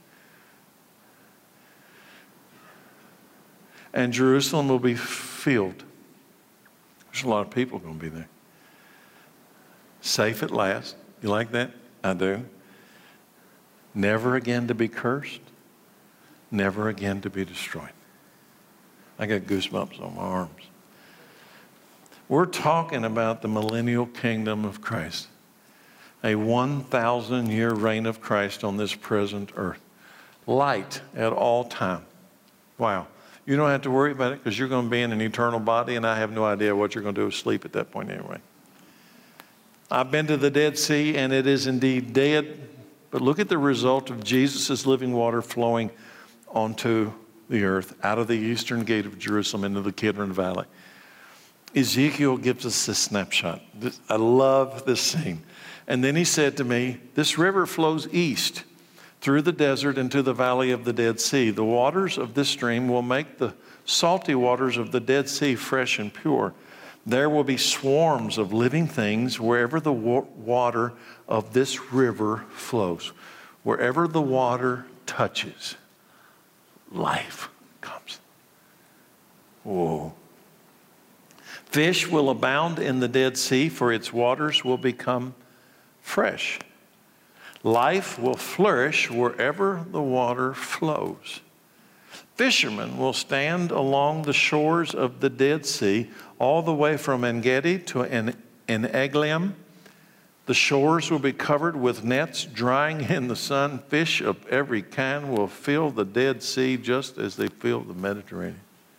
And Jerusalem will be filled. There's a lot of people going to be there. Safe at last. You like that? I do. Never again to be cursed. Never again to be destroyed. I got goosebumps on my arms. We're talking about the millennial kingdom of Christ. A one thousand year reign of Christ on this present earth. Light at all time. Wow. You don't have to worry about it because you're going to be in an eternal body, and I have no idea what you're going to do with sleep at that point anyway. I've been to the Dead Sea, and it is indeed dead. But look at the result of Jesus' living water flowing onto the earth, out of the eastern gate of Jerusalem into the Kidron Valley. Ezekiel gives us this snapshot. This, I love this scene. And then he said to me, this river flows east through the desert into the valley of the Dead Sea. The waters of this stream will make the salty waters of the Dead Sea fresh and pure. There will be swarms of living things wherever the wa- water of this river flows. Wherever the water touches, life comes. Whoa. Fish will abound in the Dead Sea, for its waters will become fresh. Life will flourish wherever the water flows. Fishermen will stand along the shores of the Dead Sea, all the way from En-Gedi to En-Eglaim. The shores will be covered with nets drying in the sun. Fish of every kind will fill the Dead Sea just as they fill the Mediterranean.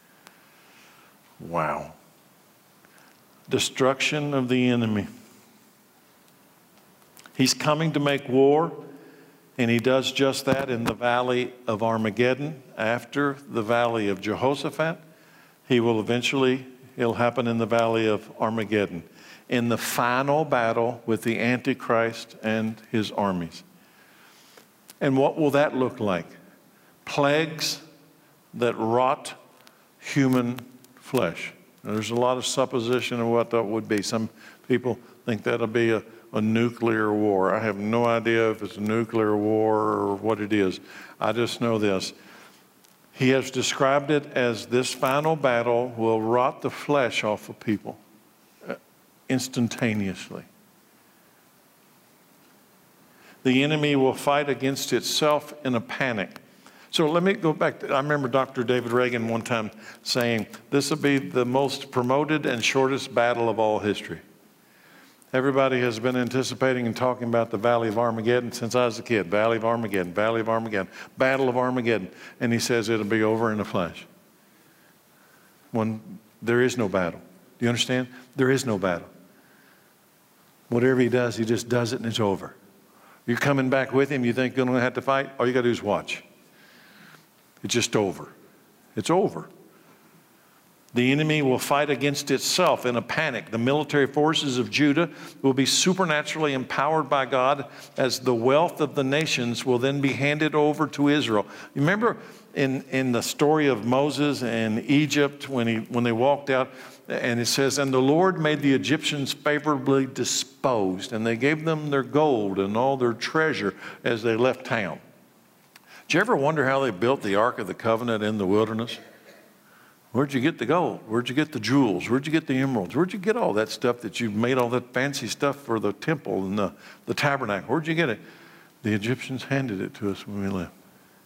Wow. Destruction of the enemy. He's coming to make war, and he does just that in the valley of Armageddon. After the valley of Jehoshaphat, he will eventually, it'll happen in the valley of Armageddon, in the final battle with the Antichrist and his armies. And what will that look like? Plagues that rot human flesh. Now, there's a lot of supposition of what that would be. Some people think that'll be a A nuclear war. I have no idea if it's a nuclear war or what it is. I just know this. He has described it as this final battle will rot the flesh off of people instantaneously. The enemy will fight against itself in a panic. So let me go back. To, I remember Doctor David Reagan one time saying, this will be the most promoted and shortest battle of all history. Everybody has been anticipating and talking about the Valley of Armageddon since I was a kid. Valley of Armageddon, Valley of Armageddon, Battle of Armageddon. And he says it'll be over in a flash. When there is no battle. Do you understand? There is no battle. Whatever he does, he just does it and it's over. You're coming back with him, you think you're going to have to fight? All you got to do is watch. It's just over. It's over. The enemy will fight against itself in a panic. The military forces of Judah will be supernaturally empowered by God as the wealth of the nations will then be handed over to Israel. You remember in, in the story of Moses and Egypt when, he, when they walked out, and it says, and the Lord made the Egyptians favorably disposed, and they gave them their gold and all their treasure as they left town. Did you ever wonder how they built the Ark of the Covenant in the wilderness? Where'd you get the gold? Where'd you get the jewels? Where'd you get the emeralds? Where'd you get all that stuff that you made all that fancy stuff for the temple and the, the tabernacle? Where'd you get it? The Egyptians handed it to us when we left.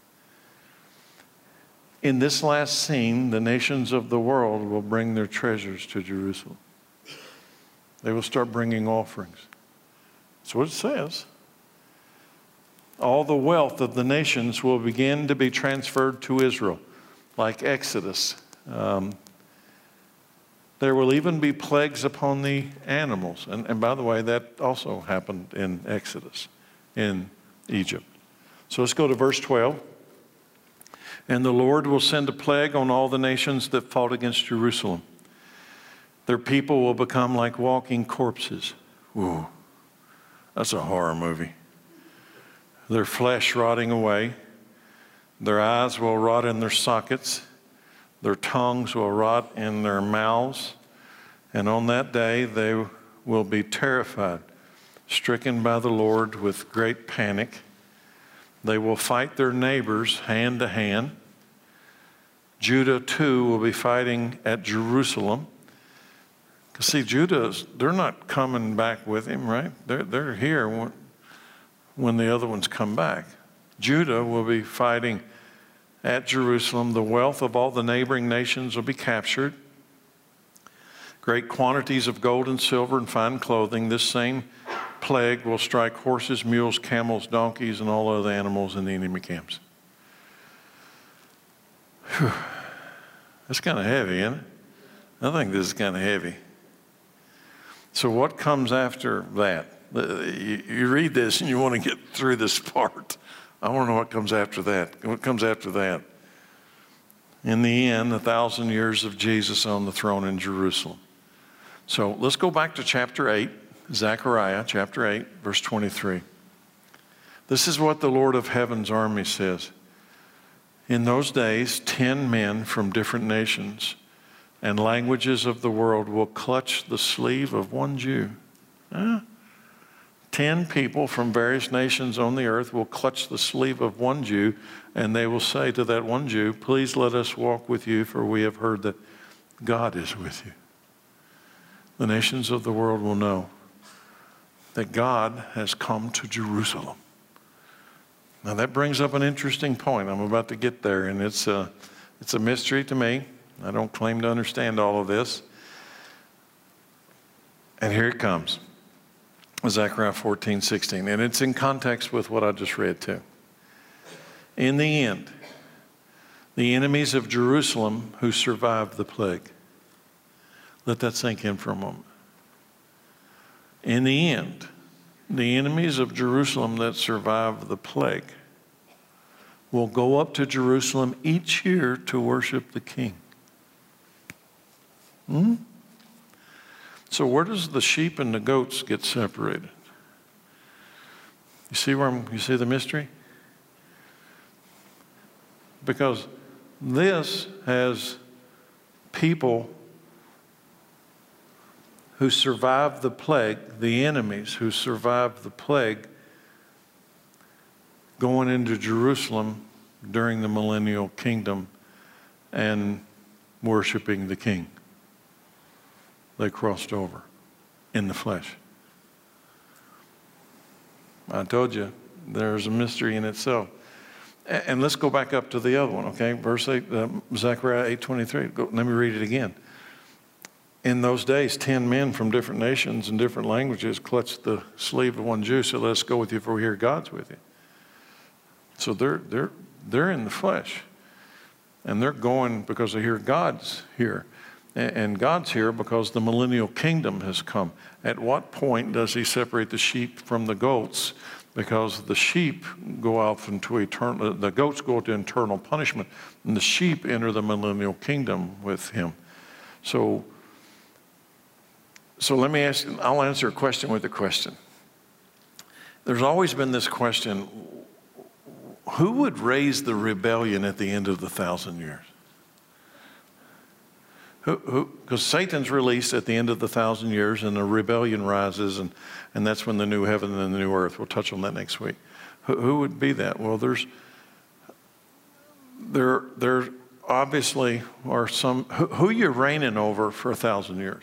In this last scene, the nations of the world will bring their treasures to Jerusalem. They will start bringing offerings. That's what it says. All the wealth of the nations will begin to be transferred to Israel, like Exodus. Um, there will even be plagues upon the animals. And, and by the way, that also happened in Exodus, in Egypt. So let's go to verse twelve. And the Lord will send a plague on all the nations that fought against Jerusalem. Their people will become like walking corpses. Ooh, that's a horror movie. Their flesh rotting away. Their eyes will rot in their sockets. Their tongues will rot in their mouths. And on that day they will be terrified, stricken by the Lord with great panic. They will fight their neighbors hand to hand. Judah, too, will be fighting at Jerusalem. Because, see, Judah, they're not coming back with him, right? They're, they're here when, when the other ones come back. Judah will be fighting at Jerusalem. The wealth of all the neighboring nations will be captured. Great quantities of gold and silver and fine clothing. This same plague will strike horses, mules, camels, donkeys, and all other animals in the enemy camps. Whew. That's kind of heavy, isn't it? I think this is kind of heavy. So what comes after that? You, you read this and you want to get through this part. I want to know what comes after that. What comes after that? In the end, a thousand years of Jesus on the throne in Jerusalem. So let's go back to chapter eight, Zechariah chapter eight, verse twenty-three. This is what the Lord of heaven's army says. In those days, ten men from different nations and languages of the world will clutch the sleeve of one Jew. Huh? Ten people from various nations on the earth will clutch the sleeve of one Jew, and they will say to that one Jew, please let us walk with you, for we have heard that God is with you. The nations of the world will know that God has come to Jerusalem. Now that brings up an interesting point. I'm about to get there, and it's a, it's a mystery to me. I don't claim to understand all of this. And here it comes. Zechariah fourteen, sixteen. And it's in context with what I just read too. In the end, the enemies of Jerusalem who survived the plague. Let that sink in for a moment. In the end, the enemies of Jerusalem that survived the plague will go up to Jerusalem each year to worship the King. Hmm? So where does the sheep and the goats get separated? You see where I'm, you see the mystery? Because this has people who survived the plague, the enemies who survived the plague, going into Jerusalem during the millennial kingdom and worshiping the King. They crossed over in the flesh. I told you, there's a mystery in itself. And let's go back up to the other one, okay? Verse eight, uh, Zechariah eight twenty-three. Go, let me read it again. In those days, ten men from different nations and different languages clutched the sleeve of one Jew. So let's go with you, for we hear God's with you. So they're they're they're in the flesh, and they're going because they hear God's here, and God's here because the millennial kingdom has come. At what point does He separate the sheep from the goats? Because the sheep go off into eternal, the goats go to eternal punishment, and the sheep enter the millennial kingdom with Him. So. So let me ask, I'll answer a question with a question. There's always been this question, who would raise the rebellion at the end of the thousand years? Who, who, because Satan's released at the end of the thousand years and the rebellion rises, and, and that's when the new heaven and the new earth, we'll touch on that next week. Who, who would be that? Well, there's, there, there obviously are some, who, who you're reigning over for a thousand years?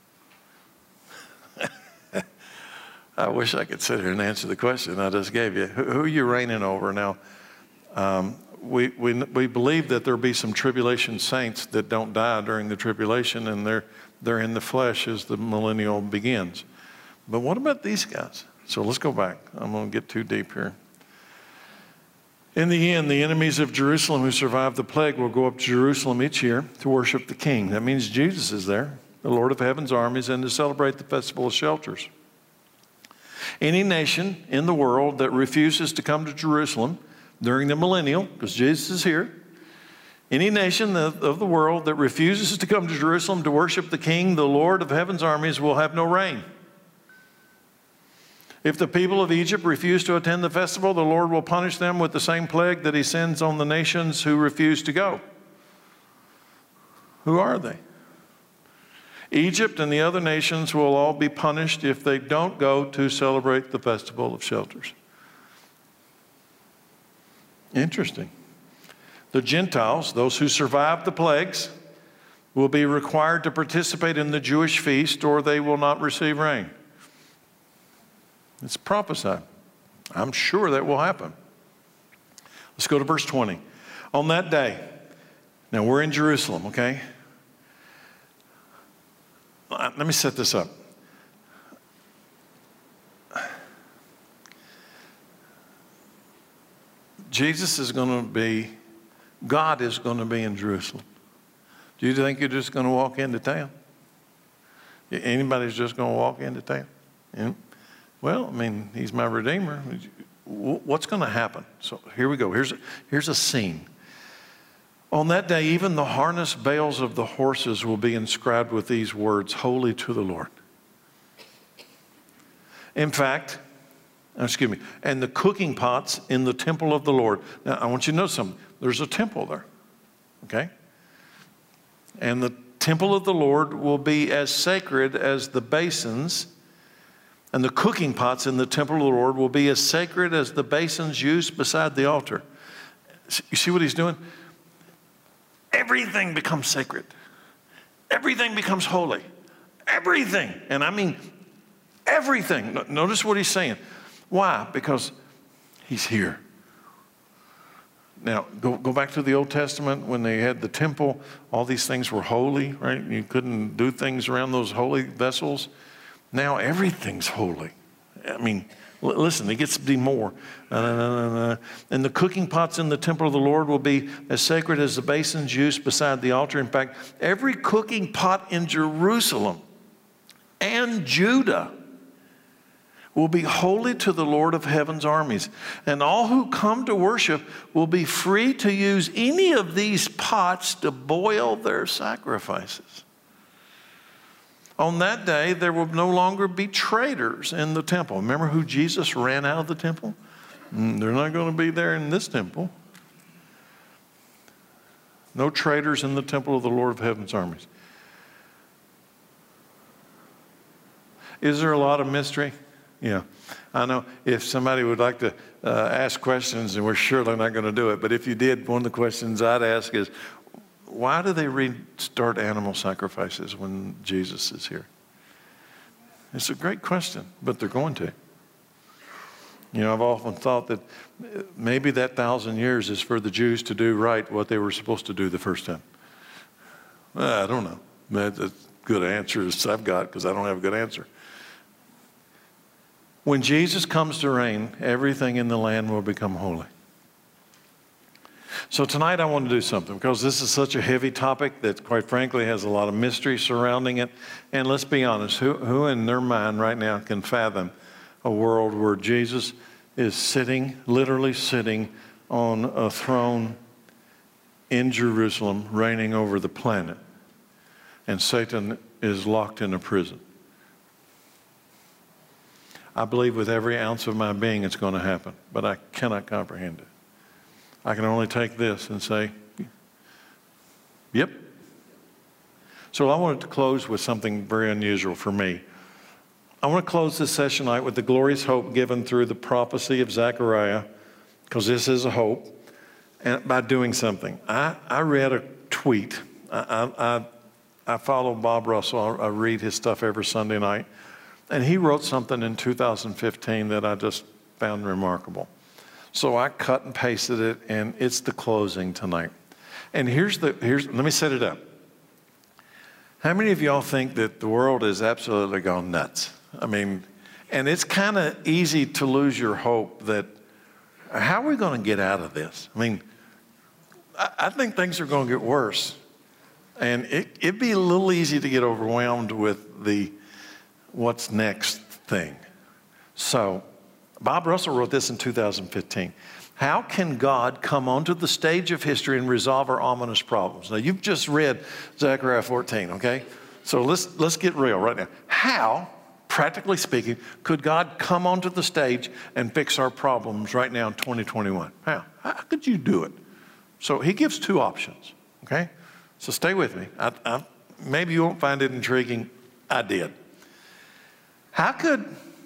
I wish I could sit here and answer the question I just gave you. Who, who are you reigning over now? Um, we, we, we believe that there'll be some tribulation saints that don't die during the tribulation, and they're, they're in the flesh as the millennial begins. But what about these guys? So let's go back. I'm going to get too deep here. In the end, the enemies of Jerusalem who survived the plague will go up to Jerusalem each year to worship the King. That means Jesus is there, the Lord of heaven's armies, and to celebrate the Festival of Shelters. Any nation in the world that refuses to come to Jerusalem during the millennial, because Jesus is here, any nation of, of the world that refuses to come to Jerusalem to worship the King, the Lord of heaven's armies, will have no rain. If the people of Egypt refuse to attend the festival, the Lord will punish them with the same plague that he sends on the nations who refuse to go. Who are they? Egypt and the other nations will all be punished if they don't go to celebrate the Festival of Shelters. Interesting. The Gentiles, those who survived the plagues, will be required to participate in the Jewish feast or they will not receive rain. It's prophesied. I'm sure that will happen. Let's go to verse twenty. On that day, now we're in Jerusalem, okay? Let me set this up. Jesus is going to be, God is going to be in Jerusalem. Do you think you're just going to walk into town? Anybody's just going to walk into town? Yeah. Well, I mean, he's my Redeemer. What's going to happen? So here we go. Here's a, here's a scene. On that day, even the harness bales of the horses will be inscribed with these words, Holy to the Lord. In fact, excuse me, and the cooking pots in the temple of the Lord. Now, I want you to know something. There's a temple there, okay? And the temple of the Lord will be as sacred as the basins, and the cooking pots in the temple of the Lord will be as sacred as the basins used beside the altar. You see what he's doing? Everything becomes sacred. Everything becomes holy. Everything. And I mean everything. Notice what he's saying. Why? Because he's here. Now, go, go back to the Old Testament when they had the temple. All these things were holy, right? You couldn't do things around those holy vessels. Now everything's holy. I mean, listen, it gets to be more. Uh, and the cooking pots in the temple of the Lord will be as sacred as the basins used beside the altar. In fact, every cooking pot in Jerusalem and Judah will be holy to the Lord of heaven's armies. And all who come to worship will be free to use any of these pots to boil their sacrifices. On that day, there will no longer be traitors in the temple. Remember who Jesus ran out of the temple? They're not going to be there in this temple. No traitors in the temple of the Lord of heaven's armies. Is there a lot of mystery? Yeah. I know if somebody would like to uh, ask questions, and we're surely not going to do it, but if you did, one of the questions I'd ask is, why do they restart animal sacrifices when Jesus is here? It's a great question, but they're going to. You know, I've often thought that maybe that thousand years is for the Jews to do right what they were supposed to do the first time. Well, I don't know. That's a good answer as I've got because I don't have a good answer. When Jesus comes to reign, everything in the land will become holy. So tonight I want to do something because this is such a heavy topic that quite frankly has a lot of mystery surrounding it. And let's be honest, who, who in their mind right now can fathom a world where Jesus is sitting, literally sitting on a throne in Jerusalem, reigning over the planet, and Satan is locked in a prison? I believe with every ounce of my being it's going to happen, but I cannot comprehend it. I can only take this and say, yep. So I wanted to close with something very unusual for me. I want to close this session tonight with the glorious hope given through the prophecy of Zechariah, because this is a hope, and by doing something. I, I read a tweet. I, I, I follow Bob Russell. I, I read his stuff every Sunday night. And he wrote something in two thousand fifteen that I just found remarkable. So I cut and pasted it, and it's the closing tonight. And here's the, here's, let me set it up. How many of y'all think that the world has absolutely gone nuts? I mean, And it's kind of easy to lose your hope that, how are we going to get out of this? I mean, I, I think things are going to get worse. And it, it'd be a little easy to get overwhelmed with the what's next thing. So Bob Russell wrote this in two thousand fifteen. How can God come onto the stage of history and resolve our ominous problems? Now, you've just read Zechariah fourteen, okay? So let's, let's get real right now. How, practically speaking, could God come onto the stage and fix our problems right now in twenty twenty-one? How? How could you do it? So he gives two options, okay? So stay with me. I, I, maybe you won't find it intriguing. I did. How could,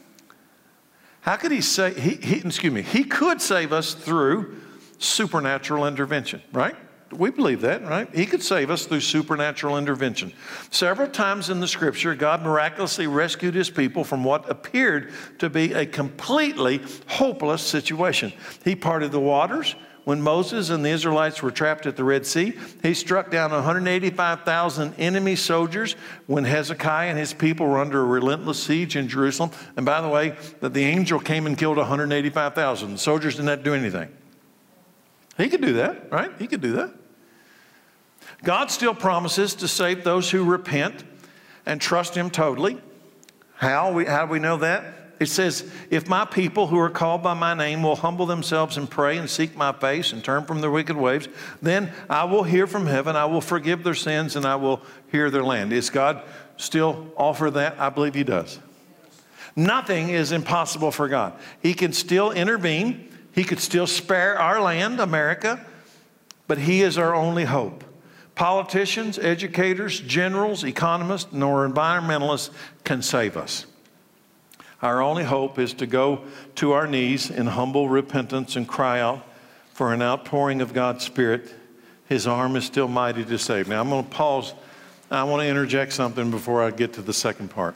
how could he say, he, he, excuse me, he could save us through supernatural intervention, right? We believe that, right? He could save us through supernatural intervention. Several times in the scripture, God miraculously rescued his people from what appeared to be a completely hopeless situation. He parted the waters. When Moses and the Israelites were trapped at the Red Sea, he struck down one hundred eighty-five thousand enemy soldiers when Hezekiah and his people were under a relentless siege in Jerusalem. And by the way, that the angel came and killed one hundred eighty-five thousand. The soldiers did not do anything. He could do that, right? He could do that. God still promises to save those who repent and trust him totally. How? We, how do we know that? It says, if my people who are called by my name will humble themselves and pray and seek my face and turn from their wicked ways, then I will hear from heaven, I will forgive their sins, and I will hear their land. Does God still offer that? I believe he does. Nothing is impossible for God. He can still intervene. He could still spare our land, America, but he is our only hope. Politicians, educators, generals, economists, nor environmentalists can save us. Our only hope is to go to our knees in humble repentance and cry out for an outpouring of God's Spirit. His arm is still mighty to save. Now, I'm going to pause. I want to interject something before I get to the second part.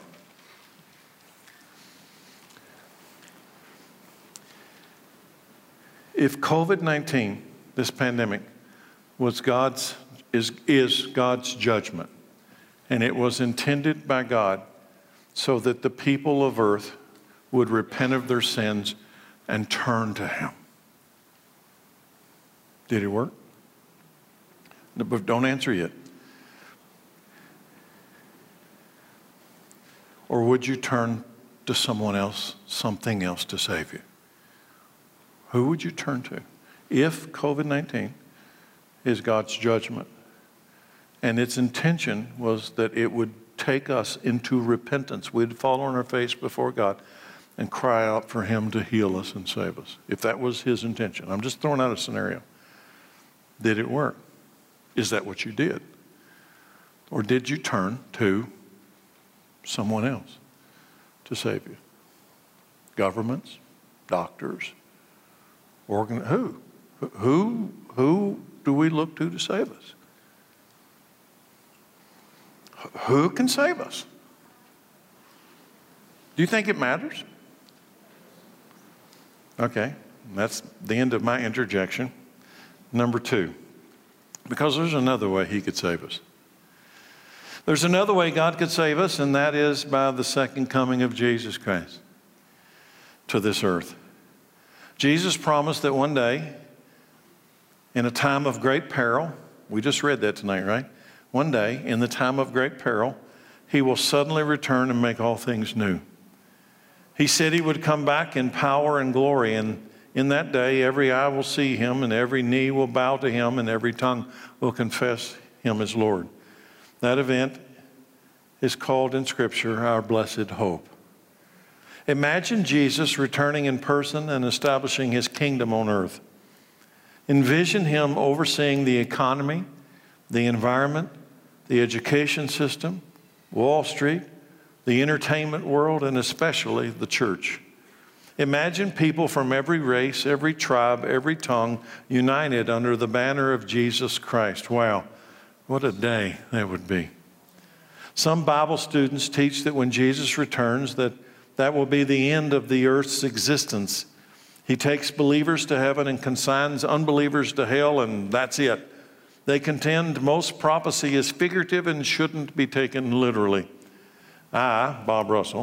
If COVID nineteen, this pandemic, was God's, is, is God's judgment, and it was intended by God so that the people of earth would repent of their sins and turn to him. Did it work? But don't answer yet. Or would you turn to someone else, something else to save you? Who would you turn to? If COVID nineteen is God's judgment, and its intention was that it would take us into repentance. We'd fall on our face before God and cry out for him to heal us and save us. If that was his intention. I'm just throwing out a scenario. Did it work? Is that what you did? Or did you turn to someone else to save you? Governments, doctors, organ, who? Who, who do we look to to save us? Who can save us? Do you think it matters? Okay, that's the end of my interjection. Number two, because there's another way he could save us. There's another way God could save us, and that is by the second coming of Jesus Christ to this earth. Jesus promised that one day, in a time of great peril, we just read that tonight, right? One day, in the time of great peril, he will suddenly return and make all things new. He said he would come back in power and glory, and in that day, every eye will see him, and every knee will bow to him, and every tongue will confess him as Lord. That event is called in Scripture our blessed hope. Imagine Jesus returning in person and establishing his kingdom on earth. Envision him overseeing the economy, the environment, the education system, Wall Street, the entertainment world, and especially the church. Imagine people from every race, every tribe, every tongue united under the banner of Jesus Christ. Wow, what a day that would be. Some Bible students teach that when Jesus returns, that that will be the end of the earth's existence. He takes believers to heaven and consigns unbelievers to hell, and that's it. They contend most prophecy is figurative and shouldn't be taken literally. I, Bob Russell,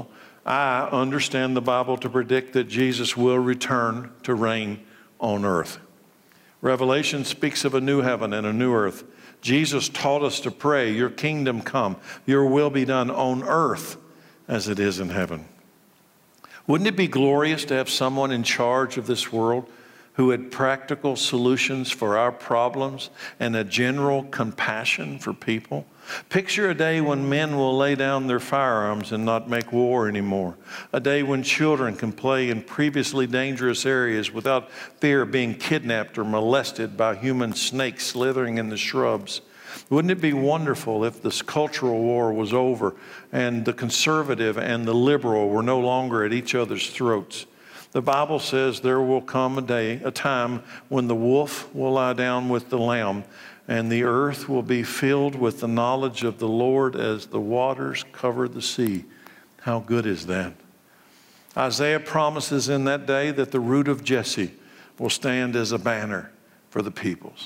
I understand the Bible to predict that Jesus will return to reign on earth. Revelation speaks of a new heaven and a new earth. Jesus taught us to pray, your kingdom come, your will be done on earth as it is in heaven. Wouldn't it be glorious to have someone in charge of this world who had practical solutions for our problems and a general compassion for people? Picture a day when men will lay down their firearms and not make war anymore. A day when children can play in previously dangerous areas without fear of being kidnapped or molested by human snakes slithering in the shrubs. Wouldn't it be wonderful if this cultural war was over and the conservative and the liberal were no longer at each other's throats? The Bible says there will come a day, a time when the wolf will lie down with the lamb, and the earth will be filled with the knowledge of the Lord as the waters cover the sea. How good is that? Isaiah promises in that day that the root of Jesse will stand as a banner for the peoples.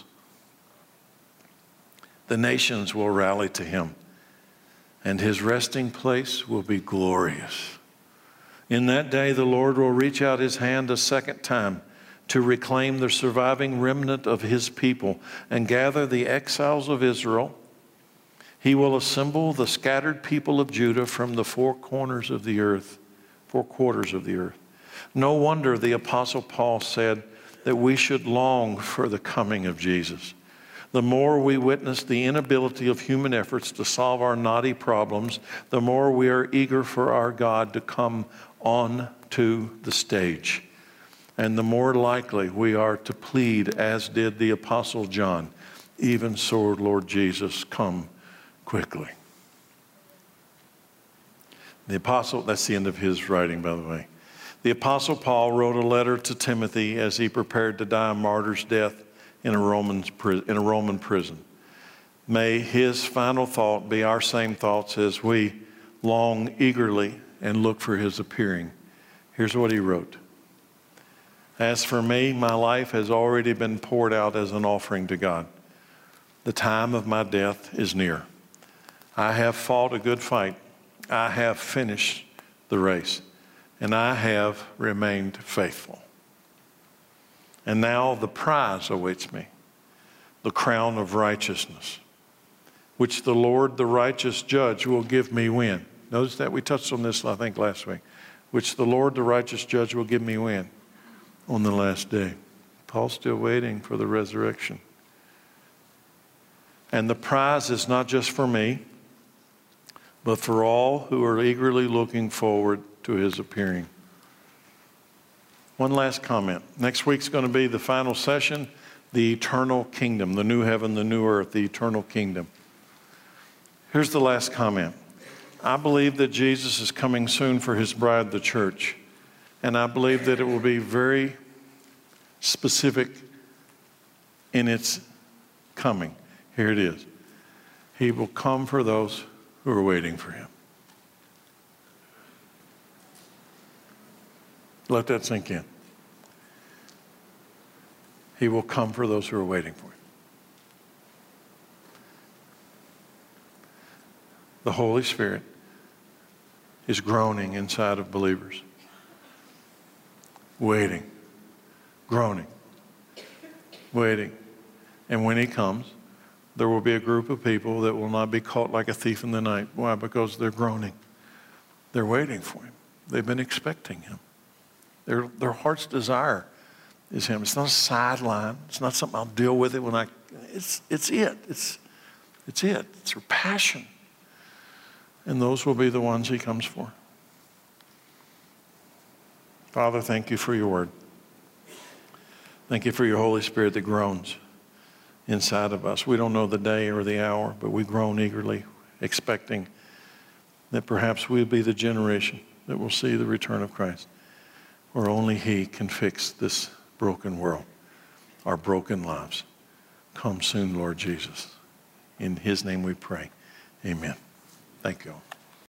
The nations will rally to him, and his resting place will be glorious. In that day, the Lord will reach out his hand a second time to reclaim the surviving remnant of his people and gather the exiles of Israel. He will assemble the scattered people of Judah from the four corners of the earth, four quarters of the earth. No wonder the Apostle Paul said that we should long for the coming of Jesus. The more we witness the inability of human efforts to solve our knotty problems, the more we are eager for our God to come on to the stage. And the more likely we are to plead, as did the Apostle John, even so, Lord Jesus, come quickly. The Apostle, that's the end of his writing, by the way. The Apostle Paul wrote a letter to Timothy as he prepared to die a martyr's death in a Roman, in a Roman prison. May his final thought be our same thoughts as we long eagerly and look for his appearing. Here's what he wrote. As for me, my life has already been poured out as an offering to God. The time of my death is near. I have fought a good fight. I have finished the race, and I have remained faithful. And now the prize awaits me, the crown of righteousness, which the Lord, the righteous judge, will give me when? Notice that we touched on this, I think, last week. Which the Lord, the righteous judge, will give me when? On the last day. Paul's still waiting for the resurrection. And the prize is not just for me, but for all who are eagerly looking forward to his appearing. One last comment. Next week's going to be the final session, the eternal kingdom, the new heaven, the new earth, the eternal kingdom. Here's the last comment. I believe that Jesus is coming soon for his bride, the church. And I believe that it will be very specific in its coming. Here it is. He will come for those who are waiting for him. Let that sink in. He will come for those who are waiting for him. The Holy Spirit is groaning inside of believers. Waiting, groaning, waiting. And when he comes, there will be a group of people that will not be caught like a thief in the night. Why? Because they're groaning. They're waiting for him. They've been expecting him. Their, their heart's desire is him. It's not a sideline. It's not something I'll deal with it when I, it's, it's it. It's, it's it. It's their passion. And those will be the ones he comes for. Father, thank you for your word. Thank you for your Holy Spirit that groans inside of us. We don't know the day or the hour, but we groan eagerly, expecting that perhaps we'll be the generation that will see the return of Christ, where only he can fix this broken world, our broken lives. Come soon, Lord Jesus. In his name we pray. Amen. Thank you all.